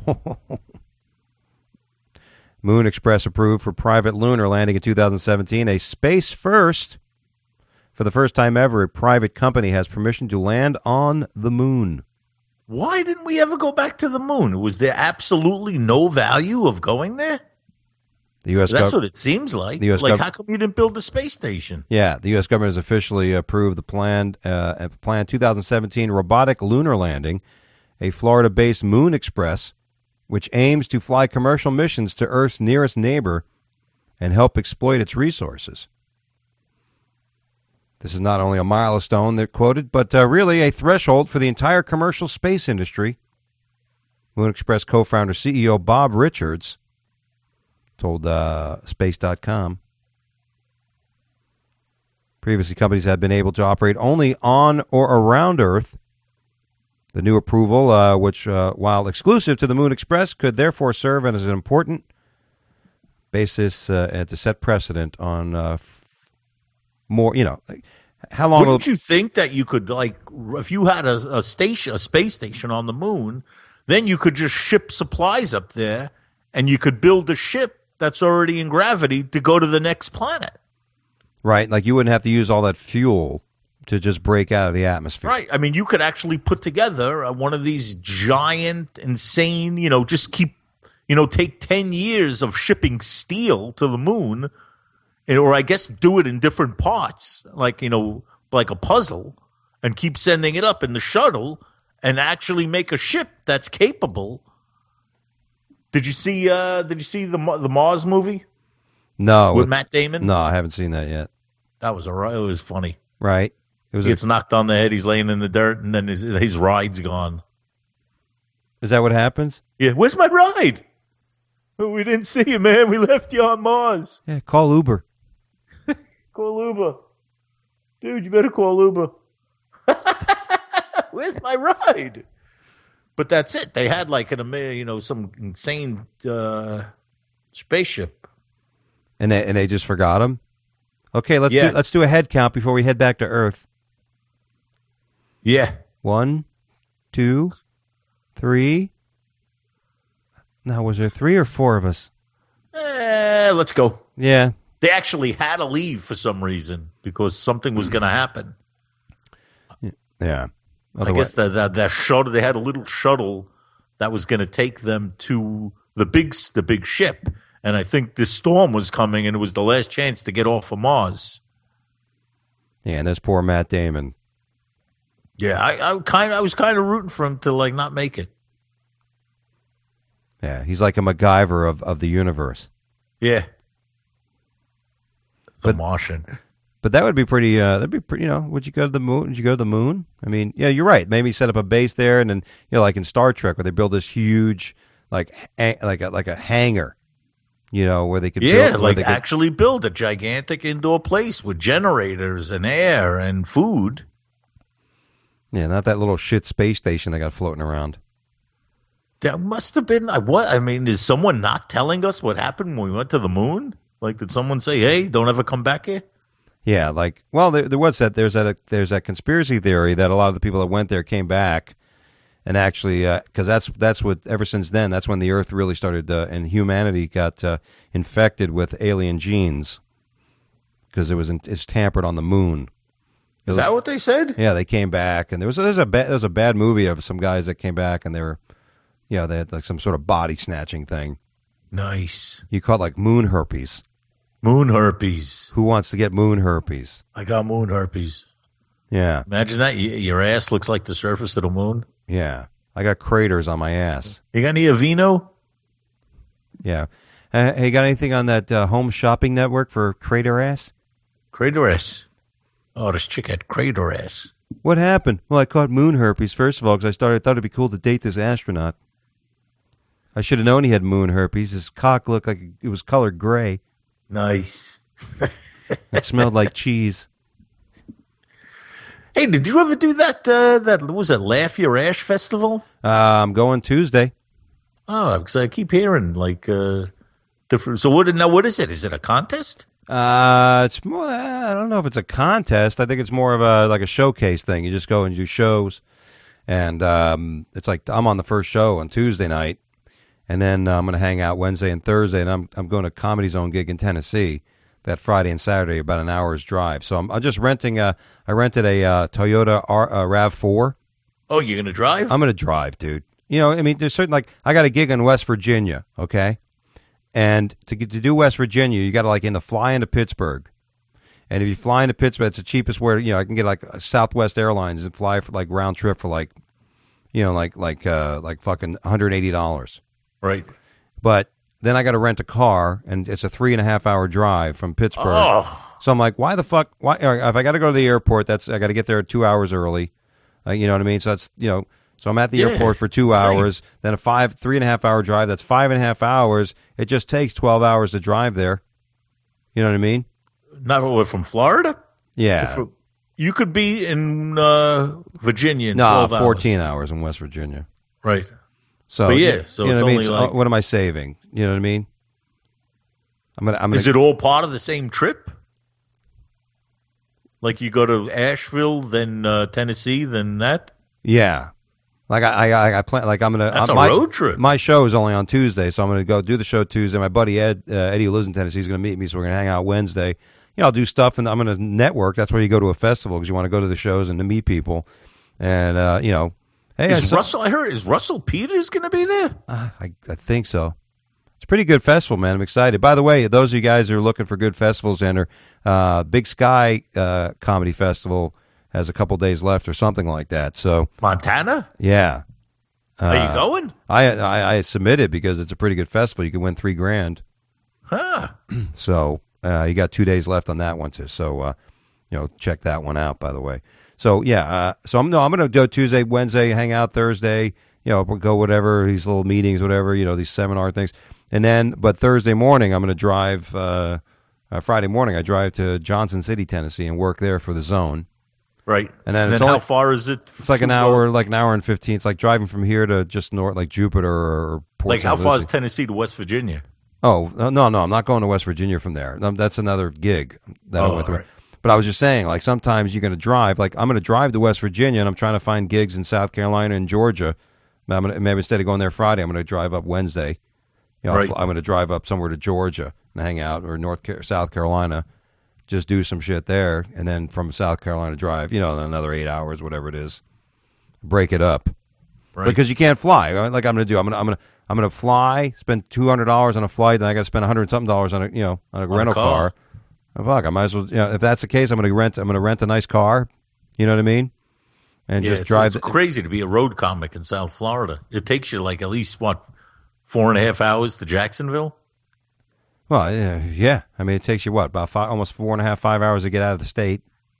Moon Express approved for private lunar landing in 2017, a space first. For the first time ever, a private company has permission to land on the moon. Why didn't we ever go back to the moon? Was there absolutely no value of going there? That's what it seems like. How come you didn't build a space station? Yeah, the U.S. government has officially approved the planned 2017 robotic lunar landing, a Florida-based Moon Express, which aims to fly commercial missions to Earth's nearest neighbor and help exploit its resources. This is not only a milestone, they're quoted, but really a threshold for the entire commercial space industry. Moon Express co-founder CEO Bob Richards told Space.com. Previously, companies had been able to operate only on or around Earth. The new approval, which, while exclusive to the Moon Express, could therefore serve as an important basis to set precedent on more, how long... Wouldn't you think that you could, if you had a space station on the moon, then you could just ship supplies up there, and you could build a ship that's already in gravity to go to the next planet. Right, like you wouldn't have to use all that fuel to just break out of the atmosphere. Right. I mean, you could actually put together one of these giant, insane, take 10 years of shipping steel to the moon, or I guess do it in different parts, like a puzzle, and keep sending it up in the shuttle and actually make a ship that's capable. Did you see the Mars movie? No. With Matt Damon? No, I haven't seen that yet. That was it was funny. Right. He gets knocked on the head, he's laying in the dirt, and then his ride's gone. Is that what happens? Yeah. Where's my ride? Oh, we didn't see you, man. We left you on Mars. Yeah, call Uber. Call Uber. Dude, you better call Uber. Where's my ride? But that's it. They had like some insane spaceship. And they just forgot him. Okay, Yeah. let's do a head count before we head back to Earth. Yeah. 1, 2, 3. Now, was there 3 or 4 of us? Let's go. Yeah. They actually had to leave for some reason because something was going to happen. Yeah. I guess that shuttle. They had a little shuttle that was going to take them to the big ship, and I think this storm was coming, and it was the last chance to get off of Mars. Yeah, and there's poor Matt Damon. Yeah, I was kind of rooting for him to like not make it. Yeah, he's like a MacGyver of the universe. Yeah, Martian. But that would be pretty. That'd be pretty. Would you go to the moon? Would you go to the moon? I mean, yeah, you're right. Maybe set up a base there, and then like in Star Trek, where they build this huge, like a hangar. Where they could actually build a gigantic indoor place with generators and air and food. Yeah, not that little shit space station they got floating around. There must have been what? I mean, is someone not telling us what happened when we went to the moon? Like, did someone say, "Hey, don't ever come back here"? Yeah, there was that. There's that conspiracy theory that a lot of the people that went there came back, and actually, because that's what ever since then, that's when the Earth really started, and humanity got infected with alien genes, because it's tampered on the moon. Is that what they said? Yeah, they came back, and there was a bad movie of some guys that came back, and they had like some sort of body snatching thing. Nice. You call it like moon herpes. Moon herpes. Who wants to get moon herpes? I got moon herpes. Yeah. Imagine that. Your ass looks like the surface of the moon. Yeah. I got craters on my ass. You got any Aveeno? Yeah. Hey, got anything on that home shopping network for crater ass? Crater ass. Oh, this chick had crater ass. What happened? Well, I caught moon herpes, first of all, because I thought it'd be cool to date this astronaut. I should have known he had moon herpes. His cock looked like it was colored gray. Nice. It smelled like cheese. Hey, did you ever do that? What was it, Laugh Your Ash Festival? I'm going Tuesday. Oh, because I keep hearing like different. So what is it? Is it a contest? It's more. I don't know if it's a contest. I think it's more of a showcase thing. You just go and do shows, and it's like I'm on the first show on Tuesday night, and then I'm going to hang out Wednesday and Thursday, and I'm going to Comedy Zone gig in Tennessee that Friday and Saturday, about an hour's drive. So I'm just renting. I rented a Toyota RAV4. Oh, you're going to drive? I'm going to drive, dude. I mean, there's certain I got a gig in West Virginia, okay. And to do West Virginia, you got to fly into Pittsburgh. And if you fly into Pittsburgh, it's the cheapest where, I can get a Southwest Airlines and fly for round trip for fucking $180. Right. But then I got to rent a car, and it's a 3.5 hour drive from Pittsburgh. Oh. So I'm like, why the fuck? Why? If I got to go to the airport, I got to get there 2 hours early. You know what I mean? So that's, so I'm at the airport for 2 hours, then a 3.5 hour drive. That's 5.5 hours. It just takes 12 hours to drive there. You know what I mean? Not only from Florida? Yeah. You could be in Virginia in 12 hours. 14 hours in West Virginia. Right. So, but yeah, so it's only what am I saving? You know what I mean? I'm gonna. Is it all part of the same trip? Like you go to Asheville, then Tennessee, then that? Yeah. I plan. I'm gonna. That's a road trip. My show is only on Tuesday, so I'm gonna go do the show Tuesday. My buddy Eddie, who lives in Tennessee, is gonna meet me, so we're gonna hang out Wednesday. I'll do stuff, and I'm gonna network. That's where you go to a festival, because you want to go to the shows and to meet people. And hey, is Russell Peters gonna be there? I think so. It's a pretty good festival, man. I'm excited. By the way, those of you guys who are looking for good festivals, and Big Sky Comedy Festival has a couple days left or something like that. So Montana? Yeah. Are you going? I submitted because it's a pretty good festival. You can win $3,000. Huh. So you got 2 days left on that one too. So check that one out. By the way. So yeah. So I'm going to go Tuesday, Wednesday, hang out Thursday. Go whatever, these little meetings, whatever. These seminar things, and then but Thursday morning I'm going to drive. Friday morning I drive to Johnson City, Tennessee, and work there for the Zone. Right. And then it's how only- far is it? It's like an hour and 15. It's like driving from here to just north, like Jupiter or Port Like, St. how far is Lucie. Tennessee to West Virginia? Oh, no, I'm not going to West Virginia from there. That's another gig that I went through. right. But I was just saying, like, sometimes you're going to drive. Like, I'm going to drive to West Virginia, and I'm trying to find gigs in South Carolina and Georgia. Maybe instead of going there Friday, I'm going to drive up Wednesday. Right. I'm going to drive up somewhere to Georgia and hang out, or South Carolina, just do some shit there, and then from South Carolina drive, another 8 hours, whatever it is, break it up. Right. Because you can't fly. Like I'm going to do. I'm going to fly, spend $200 on a flight, then I got to spend $100-something on a rental car. Oh, fuck, I might as well. If that's the case, I'm going to rent a nice car. You know what I mean? And just drive. It's crazy to be a road comic in South Florida. It takes you like at least 4.5 hours to Jacksonville. Well, yeah. I mean, it takes you about almost 4.5, 5 hours to get out of the state.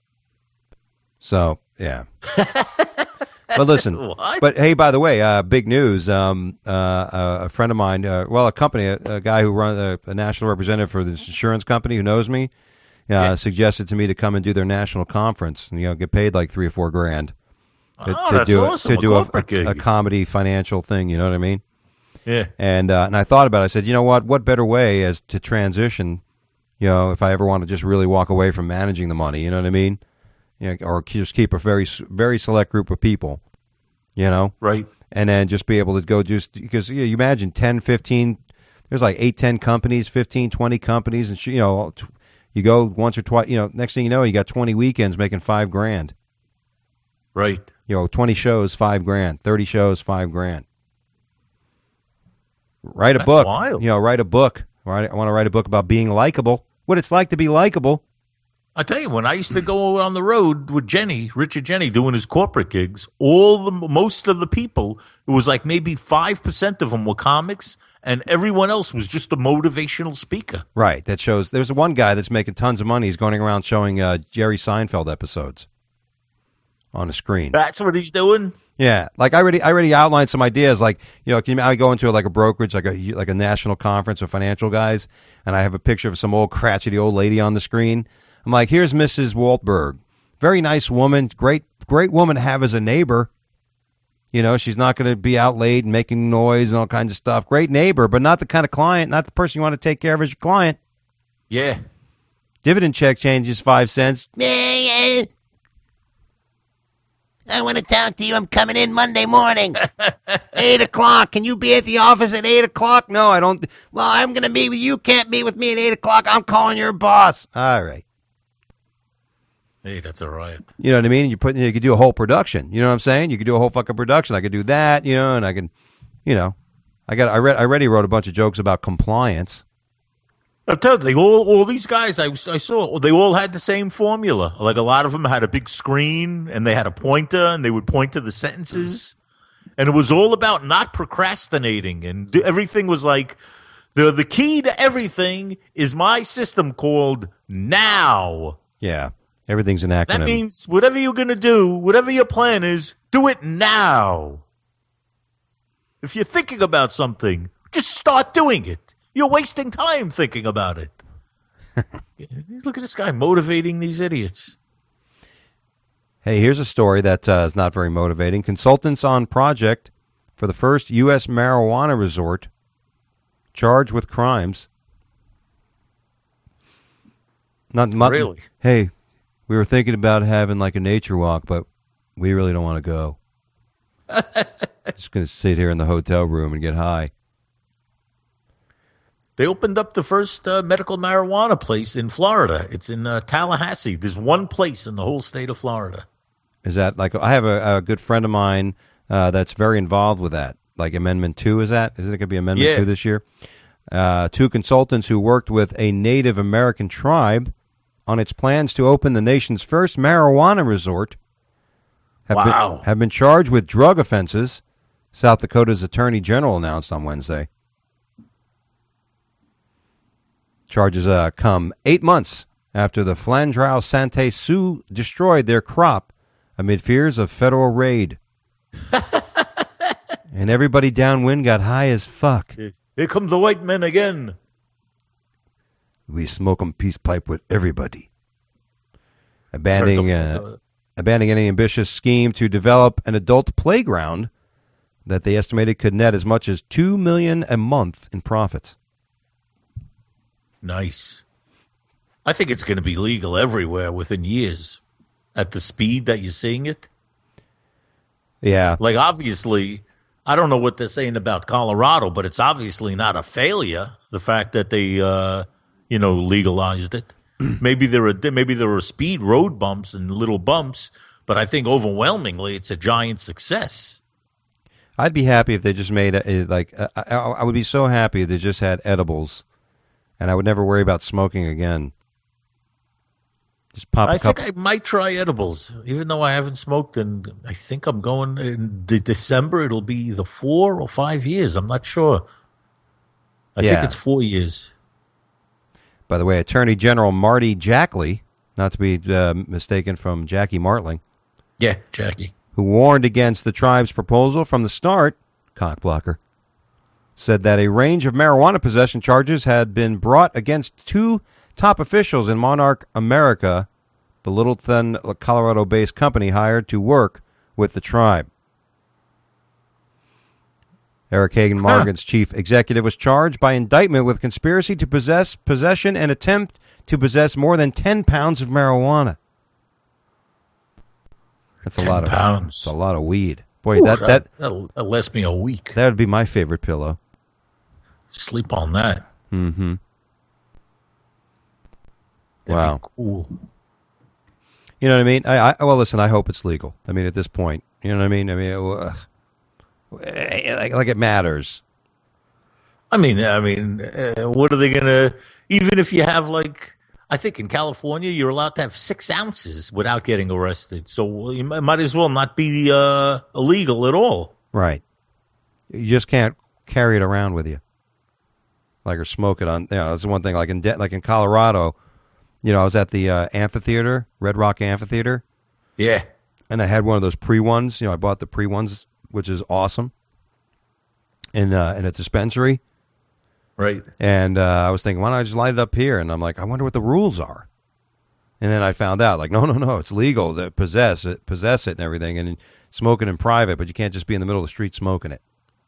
So yeah. But listen, What? But hey, by the way, big news. A friend of mine, a company, a guy who runs a national representative for this insurance company who knows me, suggested to me to come and do their national conference and get paid like $3 or $4 grand That's awesome. to do corporate gig. a comedy financial thing. You know what I mean? Yeah. And I thought about it. I said, you know what? What better way as to transition? If I ever want to just really walk away from managing the money, you know what I mean? Or just keep a very, very select group of people, Right. and then just be able to go because you imagine 10, 15, there's like 8, 10 companies, 15, 20 companies, and you go once or twice, next thing you know, you got 20 weekends making $5 grand. Right. 20 shows, $5 grand, 30 shows, $5 grand. Write a That's book. wild. Write a book. I want to write a book about being likable. What it's like to be likable. I tell you, when I used to go on the road with Richard Jenny, doing his corporate gigs, most of the people, it was like maybe 5% of them were comics, and everyone else was just a motivational speaker. Right. That shows. There's one guy that's making tons of money. He's going around showing Jerry Seinfeld episodes on a screen. That's what he's doing. Yeah, like I already outlined some ideas. Like I go into like a brokerage, like a national conference of financial guys, and I have a picture of some old crotchety old lady on the screen. I'm like, here's Mrs. Waltberg, very nice woman, great woman to have as a neighbor. She's not going to be out late and making noise and all kinds of stuff. Great neighbor, but not the kind of client, not the person you want to take care of as your client. Yeah. Dividend check changes 5 cents. I want to talk to you. I'm coming in Monday morning. 8 o'clock. Can you be at the office at 8 o'clock? No, I don't. Well, I'm going to meet with you. Can't meet with me at 8 o'clock. I'm calling your boss. All right. Hey, that's a riot. You know what I mean? You could do a whole production. You know what I'm saying? You could do a whole fucking production. I could do that, and I can, I already wrote a bunch of jokes about compliance. I'm telling you, all these guys I saw, they all had the same formula. Like a lot of them had a big screen and they had a pointer and they would point to the sentences. And it was all about not procrastinating. And everything was like, the key to everything is my system called now. Yeah. Everything's an acronym. That means whatever you're going to do, whatever your plan is, do it now. If you're thinking about something, just start doing it. You're wasting time thinking about it. Look at this guy motivating these idiots. Hey, here's a story that is not very motivating. Consultants on project for the first U.S. marijuana resort charged with crimes. Not Really? Hey, we were thinking about having like a nature walk, but we really don't want to go. Just going to sit here in the hotel room and get high. They opened up the first medical marijuana place in Florida. It's in Tallahassee. There's one place in the whole state of Florida. Is that like, I have a good friend of mine that's very involved with that. Like Amendment 2, is it going to be Amendment 2 this year? 2 consultants who worked with a Native American tribe on its plans to open the nation's first marijuana resort have been charged with drug offenses, South Dakota's Attorney General announced on Wednesday. Charges come 8 months after the Flandreau Sante Sioux destroyed their crop amid fears of federal raid. And everybody downwind got high as fuck. Here come the white men again. We smoke 'em peace pipe with everybanding abandoning any ambitious scheme to develop an adult playground that they estimated could net as much as $2 million a month in profits. Nice. I think it's going to be legal everywhere within years at the speed that you're seeing it. Yeah. Like, obviously, I don't know what they're saying about Colorado, but it's obviously not a failure, the fact that they, legalized it. Maybe there are speed road bumps and little bumps, but I think overwhelmingly it's a giant success. I'd be happy if they just made I would be so happy if they just had edibles, and I would never worry about smoking again. Just pop I a cup. think I might try edibles, even though I haven't smoked, and I think I'm going in December. It'll be the 4 or 5 years. I'm not sure. I think it's 4 years. By the way, Attorney General Marty Jackley, not to be mistaken from Jackie Martling. Yeah, Jackie. Who warned against the tribe's proposal from the start, cockblocker, said that a range of marijuana possession charges had been brought against 2 top officials in Monarch America, the Littleton, Colorado-based company hired to work with the tribe. Eric Hagen, Morgan's chief executive, was charged by indictment with conspiracy to possession, and attempt to possess more than 10 pounds of marijuana. That's 10 a lot of pounds. That's a lot of weed. Boy, Ooh, that'll last me a week. That would be my favorite pillow. Sleep on that. Mm-hmm. That'd be cool. You know what I mean? Well, listen, I hope it's legal. I mean, at this point, you know what I mean? I mean, like it matters. I mean, what are they gonna? Even if you have I think in California you're allowed to have 6 ounces without getting arrested, so you might as well not be illegal at all. Right. You just can't carry it around with you, or smoke it on. That's the one thing. Like in Colorado. I was at the amphitheater, Red Rock Amphitheater. Yeah. And I had one of those pre-ones. I bought the pre-ones, which is awesome, in a dispensary. Right. And I was thinking, why don't I just light it up here? And I'm like, I wonder what the rules are. And then I found out, no, it's legal to possess it and everything, and smoke it in private, but you can't just be in the middle of the street smoking it.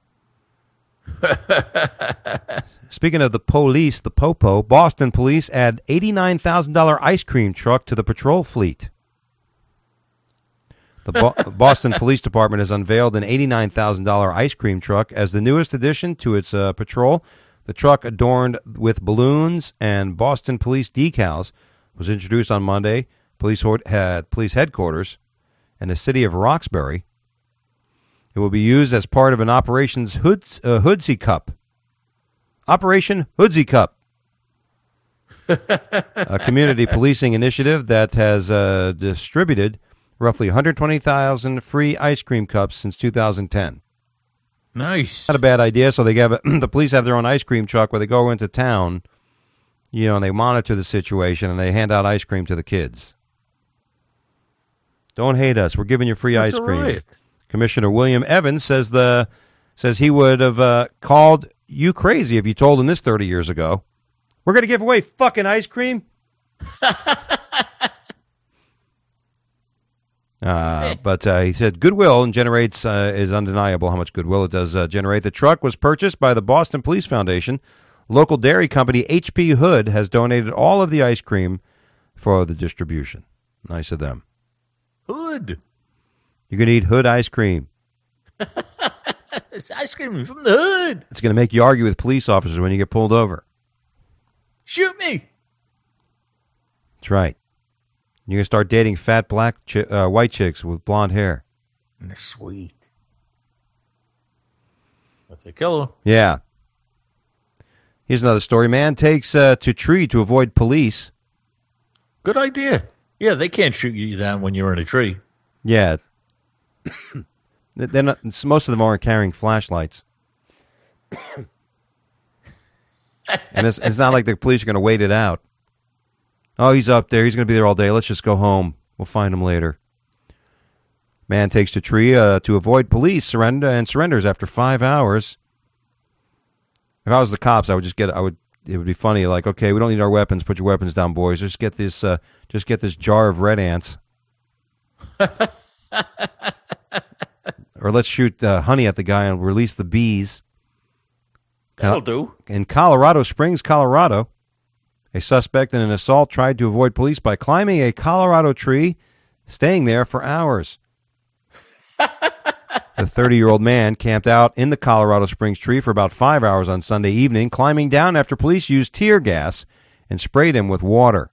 Speaking of the police, the Popo, Boston police add $89,000 ice cream truck to the patrol fleet. The Boston Police Department has unveiled an $89,000 ice cream truck as the newest addition to its patrol. The truck, adorned with balloons and Boston police decals, was introduced on Monday. Police headquarters in the city of Roxbury. It will be used as part of an Operation Hoodsie Cup. Operation Hoodsie Cup, a community policing initiative that has distributed roughly 120,000 free ice cream cups since 2010. Nice. Not a bad idea. So the police have their own ice cream truck where they go into town, and they monitor the situation and they hand out ice cream to the kids. Don't hate us. We're giving you free ice cream. Right. Commissioner William Evans says he would have called you crazy if you told him this 30 years ago. We're going to give away fucking ice cream? But he said goodwill and generates is undeniable how much goodwill it does generate. The truck was purchased by the Boston Police Foundation. Local dairy company H.P. Hood has donated all of the ice cream for the distribution. Nice of them. Hood. You're going to eat Hood ice cream. It's ice cream from the hood. It's going to make you argue with police officers when you get pulled over. Shoot me. That's right. You're going to start dating fat white chicks with blonde hair. Sweet. That's a killer. Yeah. Here's another story. Man takes to tree to avoid police. Good idea. Yeah, they can't shoot you down when you're in a tree. Yeah. They're not, most of them aren't carrying flashlights. And it's not like the police are going to wait it out. Oh, he's up there. He's going to be there all day. Let's just go home. We'll find him later. Man takes to tree to avoid police surrenders after 5 hours. If I was the cops, I would just it would be funny. Like, okay, we don't need our weapons. Put your weapons down, boys. Just get this jar of red ants. Or let's shoot honey at the guy and release the bees. That'll do. In Colorado Springs, Colorado, a suspect in an assault tried to avoid police by climbing a Colorado tree, staying there for hours. The 30-year-old man camped out in the Colorado Springs tree for about 5 hours on Sunday evening, climbing down after police used tear gas and sprayed him with water.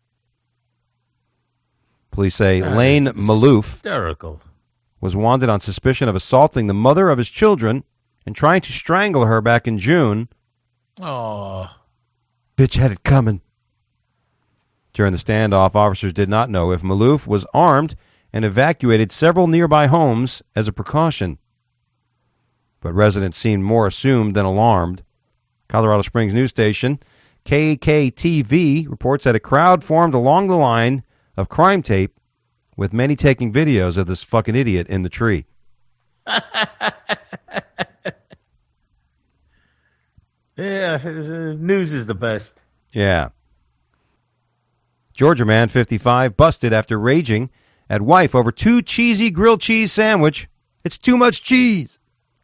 Police say Lane Malouf Hysterical. was wanted on suspicion of assaulting the mother of his children and trying to strangle her back in June. Oh. Bitch had it coming. During the standoff, officers did not know if Malouf was armed and evacuated several nearby homes as a precaution. But residents seemed more assumed than alarmed. Colorado Springs news station KKTV reports that a crowd formed along the line of crime tape, with many taking videos of this fucking idiot in the tree. Yeah, news is the best. Yeah. Georgia man, 55, busted after raging at wife over too cheesy grilled cheese sandwich. It's too much cheese.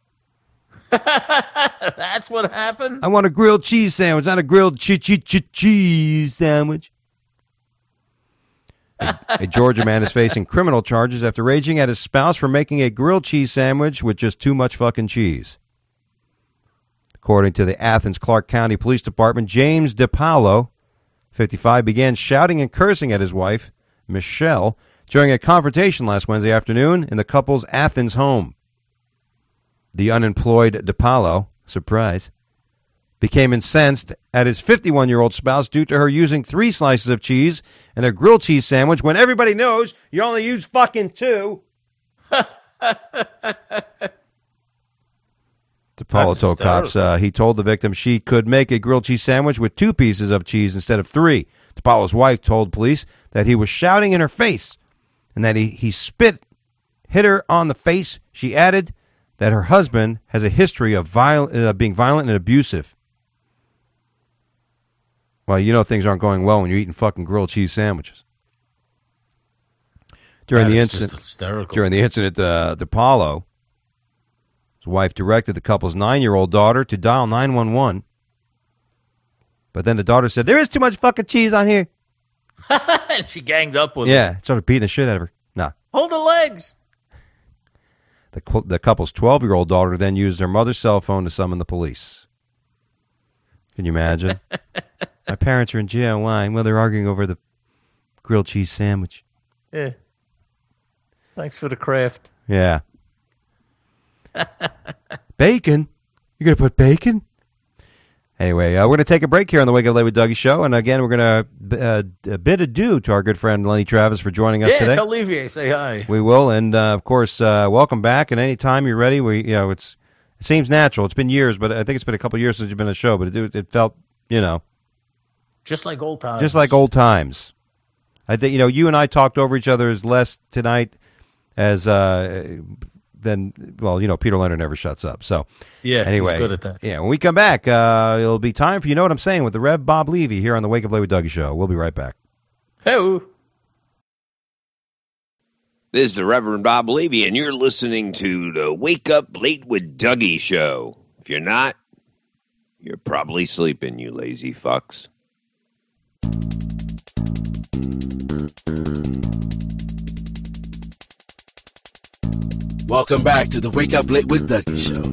That's what happened? I want a grilled cheese sandwich, not a grilled cheese sandwich. A Georgia man is facing criminal charges after raging at his spouse for making a grilled cheese sandwich with just too much fucking cheese. According to the Athens Clark County Police Department, James DePaulo, 55, began shouting and cursing at his wife, Michelle, during a confrontation last Wednesday afternoon in the couple's Athens home. The unemployed DePaulo, surprise, became incensed at his 51-year-old spouse due to her using 3 slices of cheese in a grilled cheese sandwich when everybody knows you only use fucking 2. DePaulo told cops he told the victim she could make a grilled cheese sandwich with 2 pieces of cheese instead of 3. DePaulo's wife told police that he was shouting in her face and that he hit her on the face. She added that her husband has a history of being violent and abusive. Well, you know things aren't going well when you're eating fucking grilled cheese sandwiches. During the incident, DePaulo, his wife directed the couple's 9-year-old daughter to dial 911. But then the daughter said, "There is too much fucking cheese on here." And she ganged up with him. Yeah, started beating the shit out of her. Nah. Hold the legs. The couple's 12-year-old daughter then used their mother's cell phone to summon the police. Can you imagine? My parents are in jail. Why? Well, they're arguing over the grilled cheese sandwich. Yeah. Thanks for the craft. Yeah. Bacon? You're going to put bacon? Anyway, we're going to take a break here on the Wake Up Late with Dougie show. And again, we're going to bid adieu to our good friend Lenny Travis for joining us today. Yeah, tell Levier, say hi. We will. And, of course, welcome back. And anytime you're ready, it seems natural. It's been years, but I think it's been a couple of years since you've been on the show. But it felt, just like old times. Just like old times. I think, you and I talked over each other's less tonight as Peter Leonard never shuts up. So, yeah, anyway, he's good at that. Yeah, when we come back, it'll be time for You Know What I'm Saying with the Rev Bob Levy here on the Wake Up Late with Dougie show. We'll be right back. Hello. This is the Reverend Bob Levy, and you're listening to the Wake Up Late with Dougie show. If you're not, you're probably sleeping, you lazy fucks. Welcome back to the Wake Up Late with Dougie show.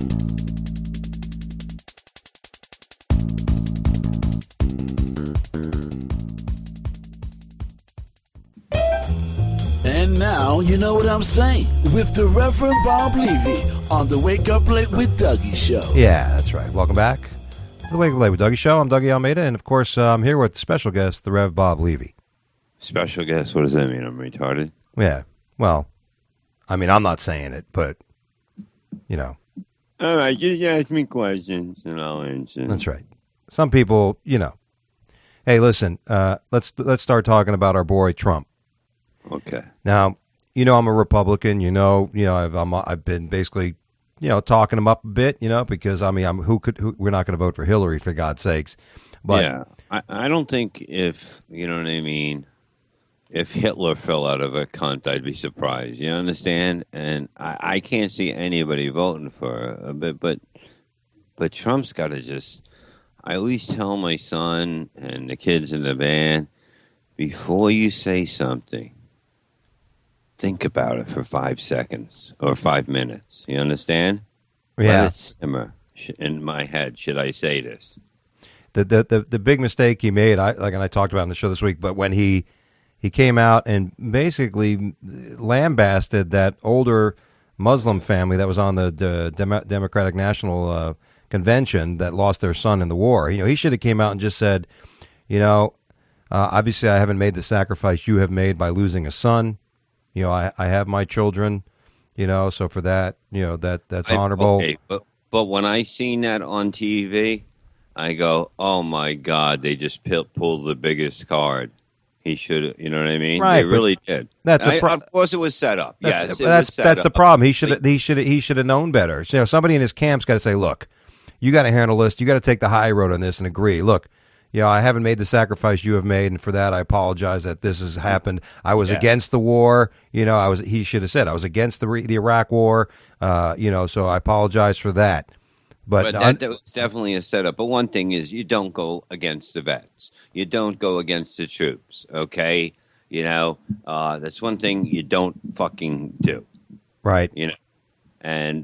And now, you know what I'm saying, with the Reverend Bob Levy on the Wake Up Late with Dougie show. Yeah, that's right. Welcome back to the Wake Up Late with Dougie show. I'm Dougie Almeida, and of course, I'm here with special guest, the Rev Bob Levy. Special guest? What does that mean? I'm retarded? Yeah. Well, I mean, I'm not saying it, but, All right, just ask me questions, and I'll answer. That's right. Some people, Hey, listen, let's start talking about our boy Trump. Okay. Now, I'm a Republican. I've been basically, talking him up a bit, because we're not going to vote for Hillary, for God's sakes. But yeah, I don't think if, you know what I mean, If Hitler fell out of a cunt, I'd be surprised. You understand? And I can't see anybody voting for a bit, but Trump's got to just. I always tell my son and the kids in the van, before you say something, think about it for 5 seconds or 5 minutes. You understand? Yeah. Let it simmer in my head. Should I say this? The big mistake he made, and I talked about it on the show this week, but when he came out and basically lambasted that older Muslim family that was on the Democratic National Convention that lost their son in the war. He should have came out and just said, obviously I haven't made the sacrifice you have made by losing a son. I have my children, so for that, that's honorable. Okay, but when I seen that on TV, I go, oh my God, they just pulled the biggest card. He should, you know what I mean? Right, they really did. Of course, it was set up. Yes, that's the problem. He should have known better. So, somebody in his camp's got to say, look, you got to handle this. You got to take the high road on this and agree. Look, I haven't made the sacrifice you have made, and for that I apologize that this has happened. I was against the war. He should have said I was against the Iraq war. So I apologize for that. But that was definitely a setup. But one thing is, you don't go against the vets. You don't go against the troops. Okay, that's one thing you don't fucking do. Right. And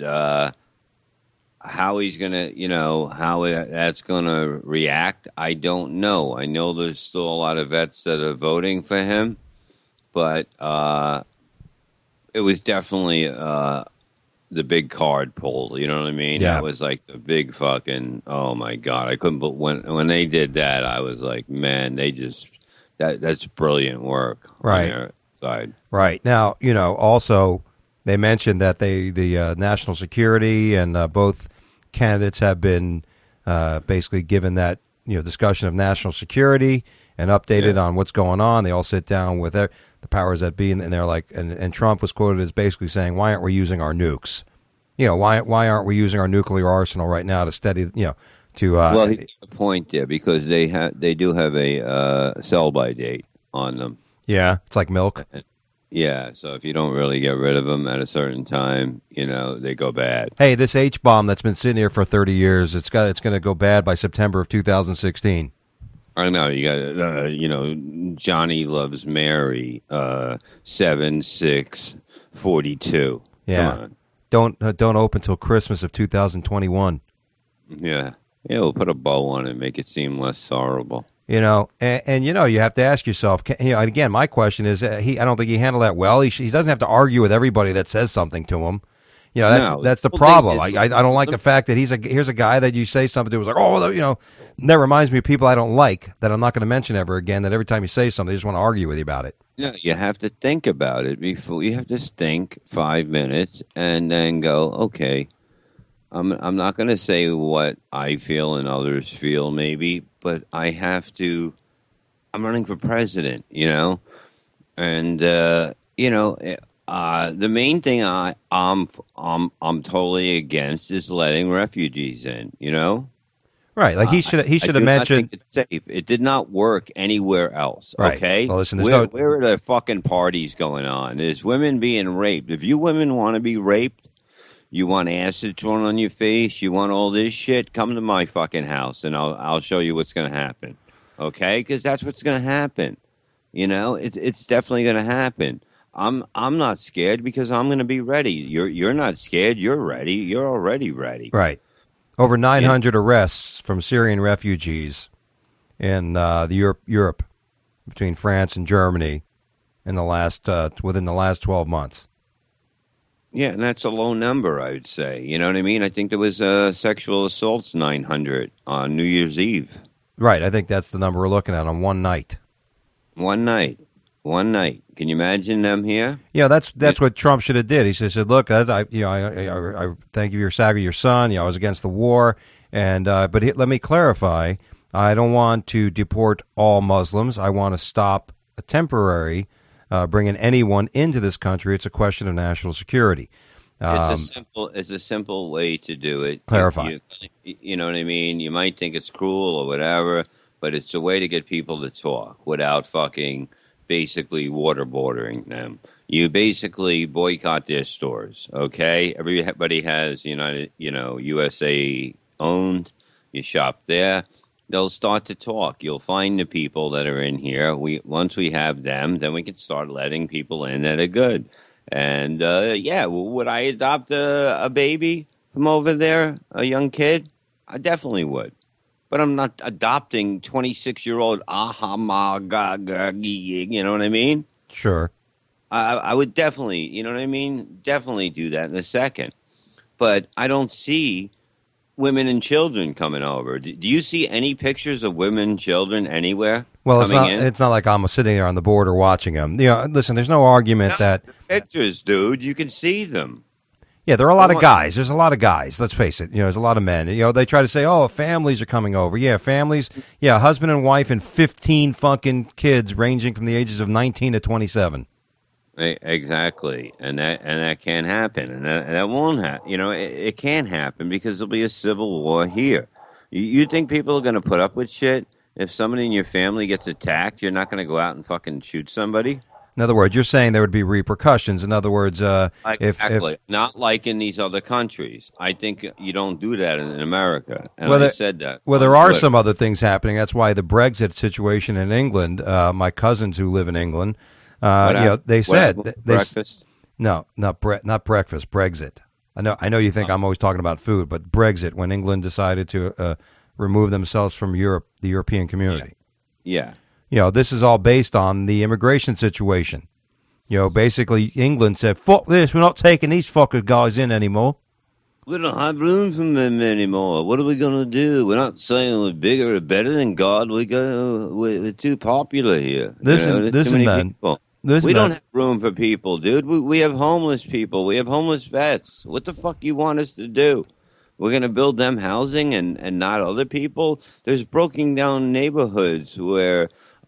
how he's gonna, how that's gonna react, I don't know. I know there's still a lot of vets that are voting for him, but it was definitely the big card pulled. You know what I mean? Yeah. That was like the big fucking. Oh my God! I couldn't. But when they did that, I was like, man, they just that's brilliant work. Right. On their side. Right. Now, also they mentioned that the national security and both candidates have been basically given that discussion of national security and updated on what's going on. They all sit down with the powers that be, and they're like, and Trump was quoted as basically saying, "Why aren't we using our nukes? Why aren't we using our nuclear arsenal right now to steady to?" Well, he's got a point there because they do have a sell-by date on them. Yeah, it's like milk. Yeah, so if you don't really get rid of them at a certain time, they go bad. Hey, this H-bomb that's been sitting here for 30 years, it's going to go bad by September of 2016. I know you got Johnny Loves Mary 7/6/42. Yeah, don't open till Christmas of 2021. Yeah, we'll put a bow on it and make it seem less horrible. And you have to ask yourself. Again, my question is, I don't think he handled that well. He doesn't have to argue with everybody that says something to him. That's the problem. I don't like the fact that here's a guy that you say something to was like, that reminds me of people I don't like that I'm not going to mention ever again. That every time you say something, they just want to argue with you about it. Yeah, you have to think about it before. You have to think 5 minutes and then go, okay. I'm not going to say what I feel and others feel, maybe, but I have to. I'm running for president, and the main thing I'm totally against is letting refugees in, Right, like he should have mentioned. It's safe. It did not work anywhere else. Right. Okay, well, listen, where are the fucking parties going on? There's women being raped. If you women want to be raped. You want acid thrown on your face? You want all this shit? Come to my fucking house, and I'll show you what's going to happen. Okay? Because that's what's going to happen. It's definitely going to happen. I'm not scared because I'm going to be ready. You're not scared. You're ready. You're already ready. Right. Over 900 arrests from Syrian refugees in Europe between France and Germany in within the last 12 months. Yeah, and that's a low number, I would say. You know what I mean? I think there was sexual assaults 900 on New Year's Eve. Right, I think that's the number we're looking at on one night. One night. Can you imagine them here? Yeah, that's what Trump should have did. He said, "Look, I thank you for your sacrifice, your son. I was against the war, and but let me clarify. I don't want to deport all Muslims. I want to stop a temporary." Bringing anyone into this country, it's a question of national security. It's a simple way to do it. Clarify. You know what I mean? You might think it's cruel or whatever, but it's a way to get people to talk without fucking basically waterboarding them. You basically boycott their stores, okay? Everybody has USA owned. You shop there. They'll start to talk. You'll find the people that are in here. Once we have them, then we can start letting people in that are good. And would I adopt a baby from over there, a young kid? I definitely would. But I'm not adopting 26-year-old you know what I mean? Sure. I would definitely, you know what I mean? Definitely do that in a second. But I don't see women and children coming over. Do you see any pictures of women and children anywhere? Well, coming it's not like I'm sitting there on the border watching them. Listen, there's no argument that pictures, dude. You can see them. Yeah, there are a lot of guys. There's a lot of guys. Let's face it. There's a lot of men. They try to say, "Oh, families are coming over." Yeah, families. Yeah, husband and wife and 15 fucking kids ranging from the ages of 19 to 27. Exactly, and that can't happen, and that won't happen. It can't happen because there'll be a civil war here. You think people are going to put up with shit? If somebody in your family gets attacked, you're not going to go out and fucking shoot somebody? In other words, you're saying there would be repercussions. In other words, exactly. Not like in these other countries. I think you don't do that in America. And I said that. Well, there are some other things happening. That's why the Brexit situation in England, my cousins who live in England, they said breakfast. No, not breakfast. Brexit. I know you think I'm always talking about food, but Brexit, when England decided to remove themselves from Europe, the European community. Yeah. This is all based on the immigration situation. Basically England said, "Fuck this, we're not taking these fucker guys in anymore. We don't have room for them anymore. What are we going to do? We're not saying we're bigger or better than God. We're too popular here. Listen, man. We don't have room for people, dude. We have homeless people. We have homeless vets. What the fuck you want us to do? We're going to build them housing and not other people? There's broken down neighborhoods where,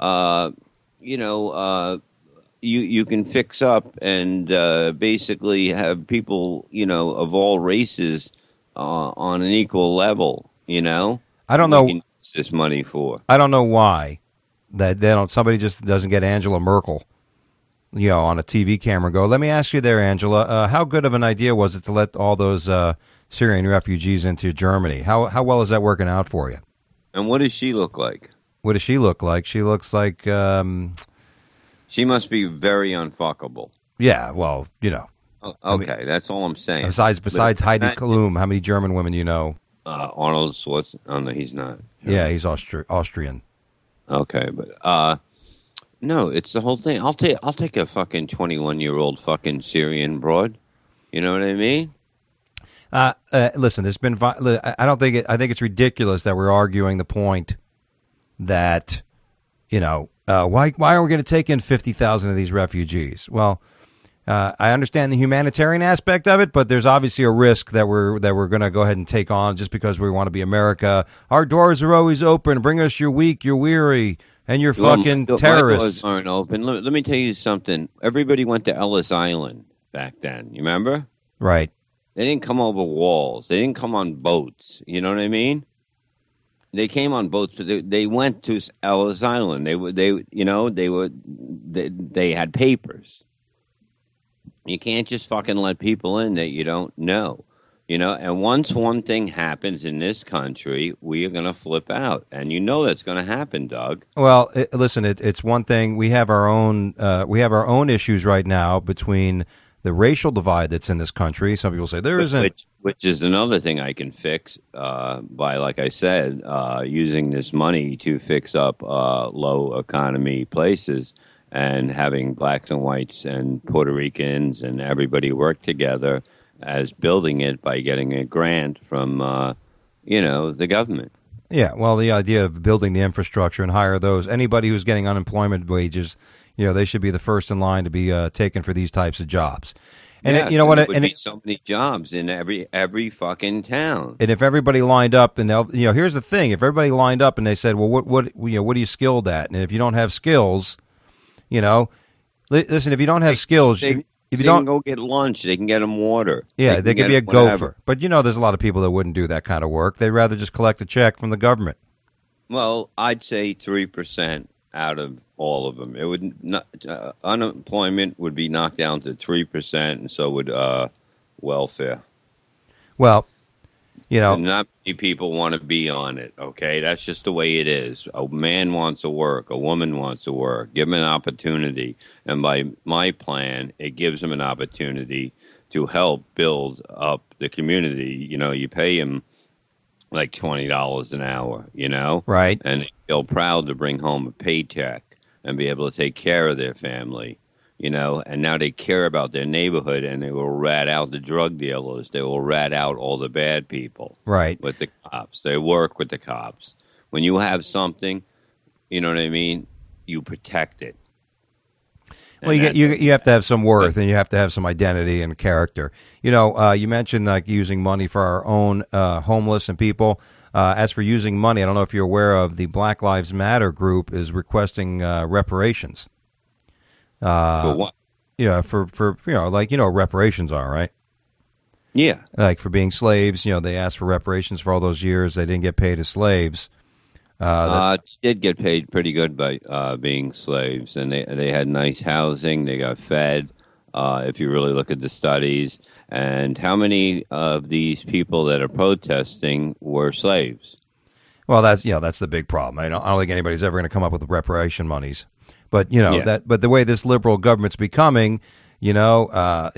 you can fix up and basically have people, of all races on an equal level, I don't know what this money for. I don't know why that somebody just doesn't get Angela Merkel, on a TV camera and go, "Let me ask you there, Angela, how good of an idea was it to let all those Syrian refugees into Germany? How well is that working out for you?" And what does she look like? What does she look like? She looks like... she must be very unfuckable. Yeah, well, okay, that's all I'm saying. Besides Heidi Klum, how many German women do you know? Arnold Schwarzenegger. Oh, no, he's not. Yeah, he's Austrian. Okay, but no, it's the whole thing. I'll take a fucking 21-year-old fucking Syrian broad. You know what I mean? Listen, there's been... I think it's ridiculous that we're arguing the point that, why are we going to take in 50,000 of these refugees? Well, I understand the humanitarian aspect of it, but there's obviously a risk that we're going to go ahead and take on just because we want to be America. Our doors are always open. Bring us your weak, your weary, and your fucking terrorists. My doors aren't open. Let me tell you something. Everybody went to Ellis Island back then. You remember? Right. They didn't come over walls. They didn't come on boats. You know what I mean? They came on boats, but they went to Ellis Island. They had papers. You can't just fucking let people in that you don't know, And once one thing happens in this country, we are going to flip out, and that's going to happen, Doug. Well, listen, it's one thing. We have our own issues right now between the racial divide that's in this country. Some people say there isn't. Which is another thing I can fix by, like I said, using this money to fix up low economy places and having blacks and whites and Puerto Ricans and everybody work together as building it by getting a grant from, the government. Yeah, well, the idea of building the infrastructure and hire anybody who's getting unemployment wages, they should be the first in line to be taken for these types of jobs. And there would be so many jobs in every fucking town. And if everybody lined up, and here's the thing: if everybody lined up and they said, "Well, what are you skilled at?" And if you don't have skills, listen, if you don't have skills, if you don't go get lunch, they can get them water. Yeah, they could be a gopher. But there's a lot of people that wouldn't do that kind of work. They'd rather just collect a check from the government. Well, I'd say 3% out of all of them. It would not, unemployment would be knocked down to 3%, and so would welfare. Well, you know, And not many people want to be on it, okay? That's just the way it is. A man wants to work. A woman wants to work. Give them an opportunity. And by my plan, it gives them an opportunity to help build up the community. You know, you pay them like $20 an hour, you know? Right. And they feel proud to bring home a paycheck and be able to take care of their family. You know, and now they care about their neighborhood, and they will rat out the drug dealers. They will rat out all the bad people. Right. With the cops. They work with the cops. When you have something, you know what I mean, you protect it. Well, you have to have some worth, and you have to have some identity and character. You know, you mentioned like using money for our own homeless and people. As for using money, I don't know if you're aware of the Black Lives Matter group is requesting reparations. For what? Yeah, for you know, like you know, what reparations are, right? Yeah. Like for being slaves, you know, they asked for reparations for all those years they didn't get paid as slaves. Did get paid pretty good by being slaves, and they had nice housing. They got fed. If you really look at the studies, and how many of these people that are protesting were slaves? Well, that's the big problem. I don't think anybody's ever going to come up with reparation monies. But you know but the way this liberal government's becoming, about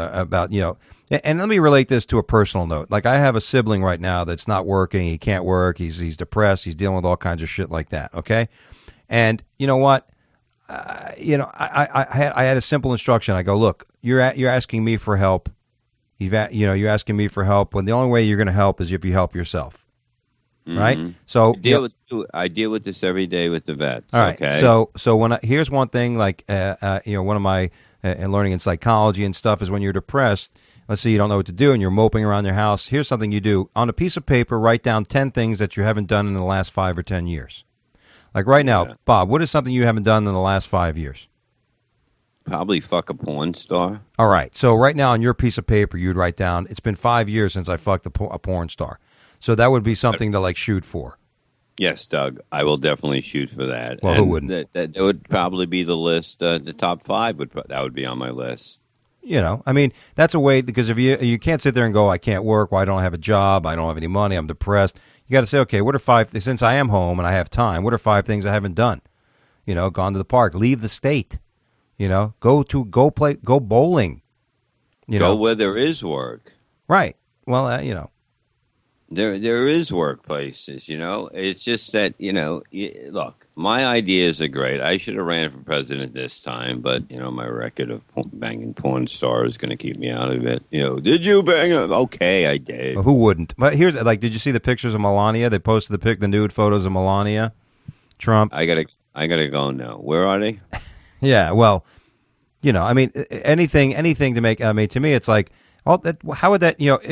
and let me relate this to a personal note. Like I have a sibling right now that's not working. He can't work. He's depressed. He's dealing with all kinds of shit like that. Okay, and you know what? I had a simple instruction. I go, look, you're asking me for help. You're asking me for help when the only way you're going to help is if you help yourself. Right. So I deal with this every day with the vets. All right. Okay? So here's one thing, like one of my learning in psychology and stuff is when you're depressed. Let's say you don't know what to do and you're moping around your house. Here's something you do on a piece of paper. Write down 10 things that you haven't done in the last 5 or 10 years. Like right now, Bob, what is something you haven't done in the last 5 years? Probably fuck a porn star. All right. So right now on your piece of paper, you'd write down, it's been 5 years since I fucked a porn star. So that would be something to like shoot for. Yes, Doug, I will definitely shoot for that. Well, and who wouldn't? That would probably be the list. The top 5 would be on my list. You know, I mean, that's a way because if you can't sit there and go, I can't work. Well, I don't have a job. I don't have any money. I'm depressed. You got to say, okay, what are 5? Since I am home and I have time, what are 5 things I haven't done? You know, gone to the park, leave the state. You know, go bowling. Go where there is work. Right. Well, There is workplaces, you know. It's just that, look, my ideas are great. I should have ran for president this time, but, my record of banging porn stars is going to keep me out of it. Did you bang him? Okay, I did. Well, who wouldn't? But here's, did you see the pictures of Melania? They posted the nude photos of Melania Trump. I gotta go now. Where are they? Yeah, well, I mean, anything to make, to me, it's like, how would that?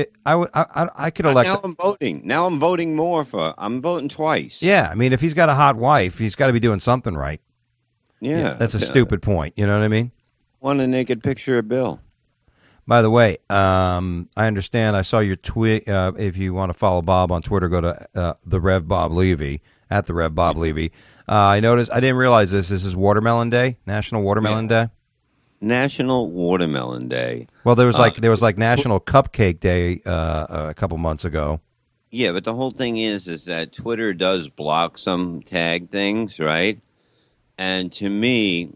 I could elect. Now I'm voting. Now I'm voting more for. I'm voting twice. Yeah, I mean, if he's got a hot wife, he's got to be doing something right. Yeah, that's a stupid point. You know what I mean? Want a naked picture of Bill? By the way, I understand. I saw your tweet. If you want to follow Bob on Twitter, go to the Rev Bob Levy at the Rev Bob Levy. I noticed. I didn't realize this. This is Watermelon Day, National Watermelon Day. National Watermelon Day. Well, there was like National Cupcake Day a couple months ago. Yeah, but the whole thing is that Twitter does block some tag things, right? And to me,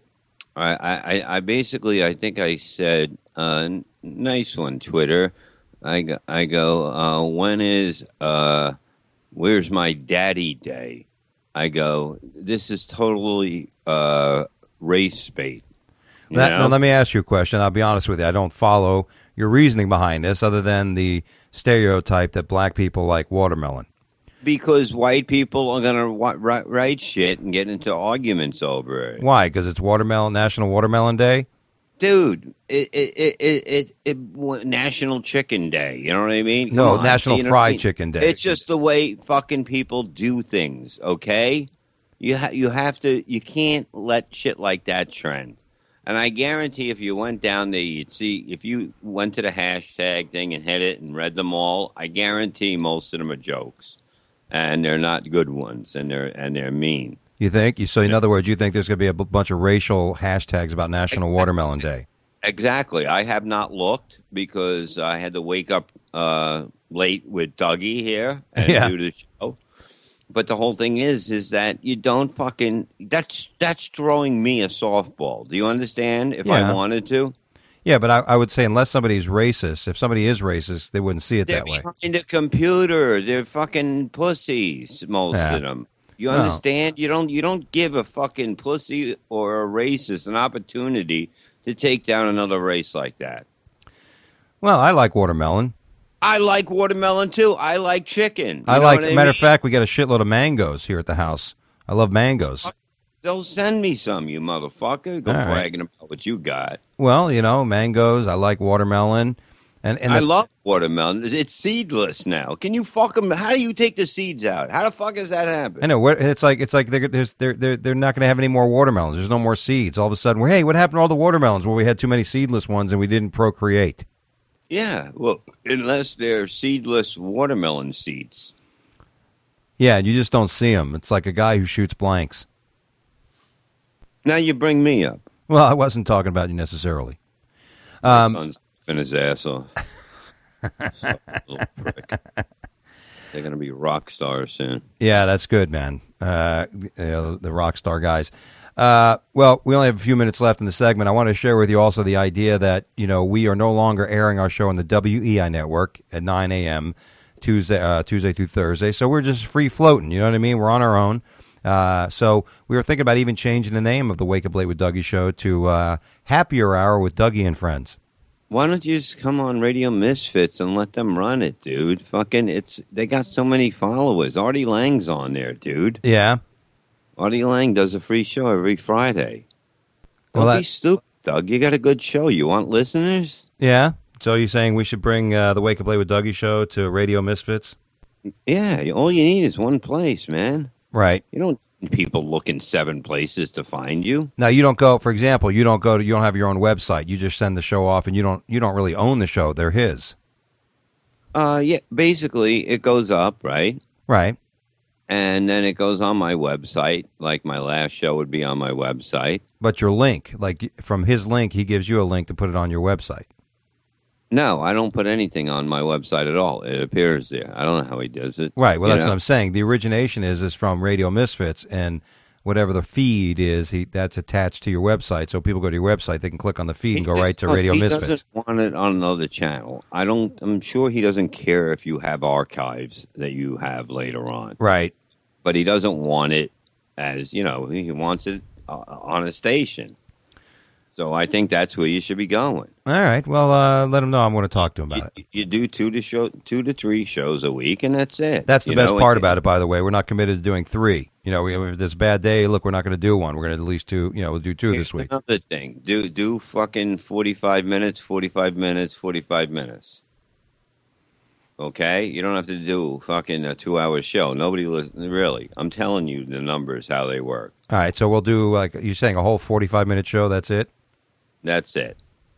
I basically I think I said nice one, Twitter. I go when is where's my daddy day? I go, this is totally race bait. Now, let me ask you a question. I'll be honest with you. I don't follow your reasoning behind this other than the stereotype that black people like watermelon. Because white people are going to write shit and get into arguments over it. Why? Because it's National Watermelon Day? Dude, it National Chicken Day. You know what I mean? No, National Fried Chicken Day. It's just the way fucking people do things. Okay, you have to. You can't let shit like that trend. And I guarantee if you went down there, you'd see, if you went to the hashtag thing and hit it and read them all, I guarantee most of them are jokes. And they're not good ones, and they're mean. You think? So, in other words, you think there's going to be a bunch of racial hashtags about National Watermelon Day? Exactly. I have not looked because I had to wake up late with Dougie here and do the show. But the whole thing is that you don't fucking that's throwing me a softball. Do you understand? If I wanted to. Yeah, but I would say unless somebody's racist, if somebody is racist, they wouldn't see it They're that way. behind a computer. They're fucking pussies, most of them. You understand? You don't give a fucking pussy or a racist an opportunity to take down another race like that. Well, I like watermelon. I like watermelon too. I like chicken. Matter of fact, we got a shitload of mangoes here at the house. I love mangoes. They'll send me some, you motherfucker. Go bragging about what you got. Well, mangoes. I like watermelon. And I love watermelon. It's seedless now. Can you fuck them? How do you take the seeds out? How the fuck does that happen? I know. It's like they're not going to have any more watermelons. There's no more seeds. All of a sudden, hey, what happened to all the watermelons? Well, we had too many seedless ones and we didn't procreate. Yeah, well, unless they're seedless watermelon seeds. Yeah, you just don't see them. It's like a guy who shoots blanks. Now you bring me up. Well, I wasn't talking about you necessarily. My son's in his ass off. Little prick. They're going to be rock stars soon. Yeah, that's good, man. The rock star guys. Well, we only have a few minutes left in the segment. I want to share with you also the idea that, we are no longer airing our show on the WEI network at 9 a.m. Tuesday through Thursday. So we're just free floating. You know what I mean? We're on our own. So we were thinking about even changing the name of the Wake Up Late with Dougie show to Happier Hour with Dougie and Friends. Why don't you just come on Radio Misfits and let them run it, dude? They got so many followers. Artie Lang's on there, dude. Yeah. Artie Lang does a free show every Friday. Don't be stupid, Doug. You got a good show. You want listeners? Yeah. So you're saying we should bring the Wake Up Late with Dougie show to Radio Misfits? Yeah. All you need is one place, man. Right. You don't need people looking 7 places to find you. Now, you don't go, for example, you don't have your own website. You just send the show off and you don't really own the show. They're his. Yeah, basically it goes up, right? Right. And then it goes on my website, like my last show would be on my website. But your link, like from his link, he gives you a link to put it on your website. No, I don't put anything on my website at all. It appears there. I don't know how he does it. Right. Well, that's what I'm saying. The origination is from Radio Misfits, and whatever the feed is, that's attached to your website. So people go to your website, they can click on the feed and go right to Radio Misfits. He doesn't want it on another channel. I'm sure he doesn't care if you have archives that you have later on. Right. But he doesn't want it as, he wants it on a station. So I think that's where you should be going. All right. Well, let him know I'm going to talk to him about it. You do 2 to 3 shows a week, and that's it. That's the best part about it, by the way. We're not committed to doing 3. If there's a bad day, look, we're not going to do one. We're going to at least do, we'll do 2 this week. Another thing. Do fucking 45 minutes, 45 minutes, 45 minutes. Okay? You don't have to do fucking a 2-hour show. Nobody listens. Really. I'm telling you the numbers, how they work. All right. So we'll do, like, you're saying a whole 45-minute show, that's it? That's it.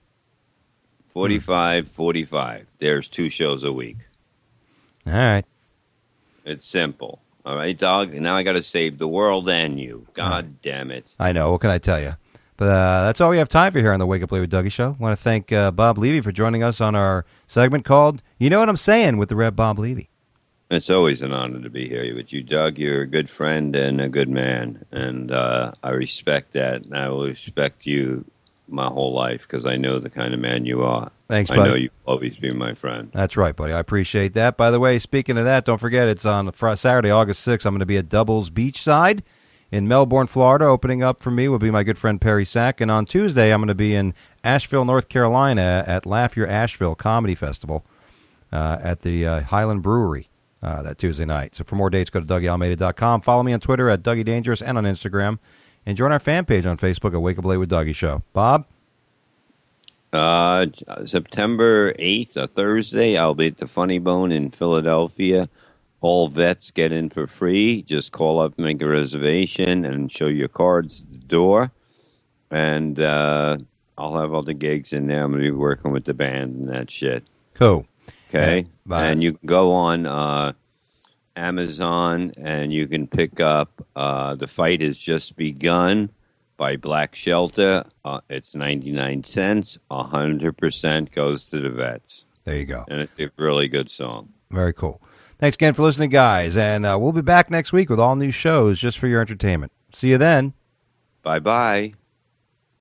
45. There's 2 shows a week. All right. It's simple. All right, dog? Now I got to save the world and you. God damn it. I know. What can I tell you? But that's all we have time for here on the Wake Up Late with Dougie show. I want to thank Bob Levy for joining us on our segment called You Know What I'm Saying with the Rev Bob Levy. It's always an honor to be here with you, Doug. You're a good friend and a good man, and I respect that, and I will respect you my whole life because I know the kind of man you are. Thanks, buddy. I know you'll always be my friend. That's right, buddy. I appreciate that. By the way, speaking of that, don't forget it's on Saturday, August 6th. I'm going to be at Doubles Beachside in Melbourne, Florida. Opening up for me will be my good friend Perry Sack. And on Tuesday, I'm going to be in Asheville, North Carolina at Laugh Your Asheville Comedy Festival at the Highland Brewery that Tuesday night. So for more dates, go to DougieAlmeida.com. Follow me on Twitter at Dougie Dangerous and on Instagram. And join our fan page on Facebook at Wake Up Late with Dougie Show. Bob? September 8th, a Thursday, I'll be at the Funny Bone in Philadelphia. All vets get in for free. Just call up, make a reservation, and show your cards at the door. And I'll have other gigs in there. I'm going to be working with the band and that shit. Cool. Okay? Bye. And you can go on Amazon, and you can pick up The Fight Has Just Begun by Black Shelter. It's 99 cents. 100% goes to the vets. There you go. And it's a really good song. Very cool. Thanks again for listening, guys. And we'll be back next week with all new shows just for your entertainment. See you then. Bye-bye.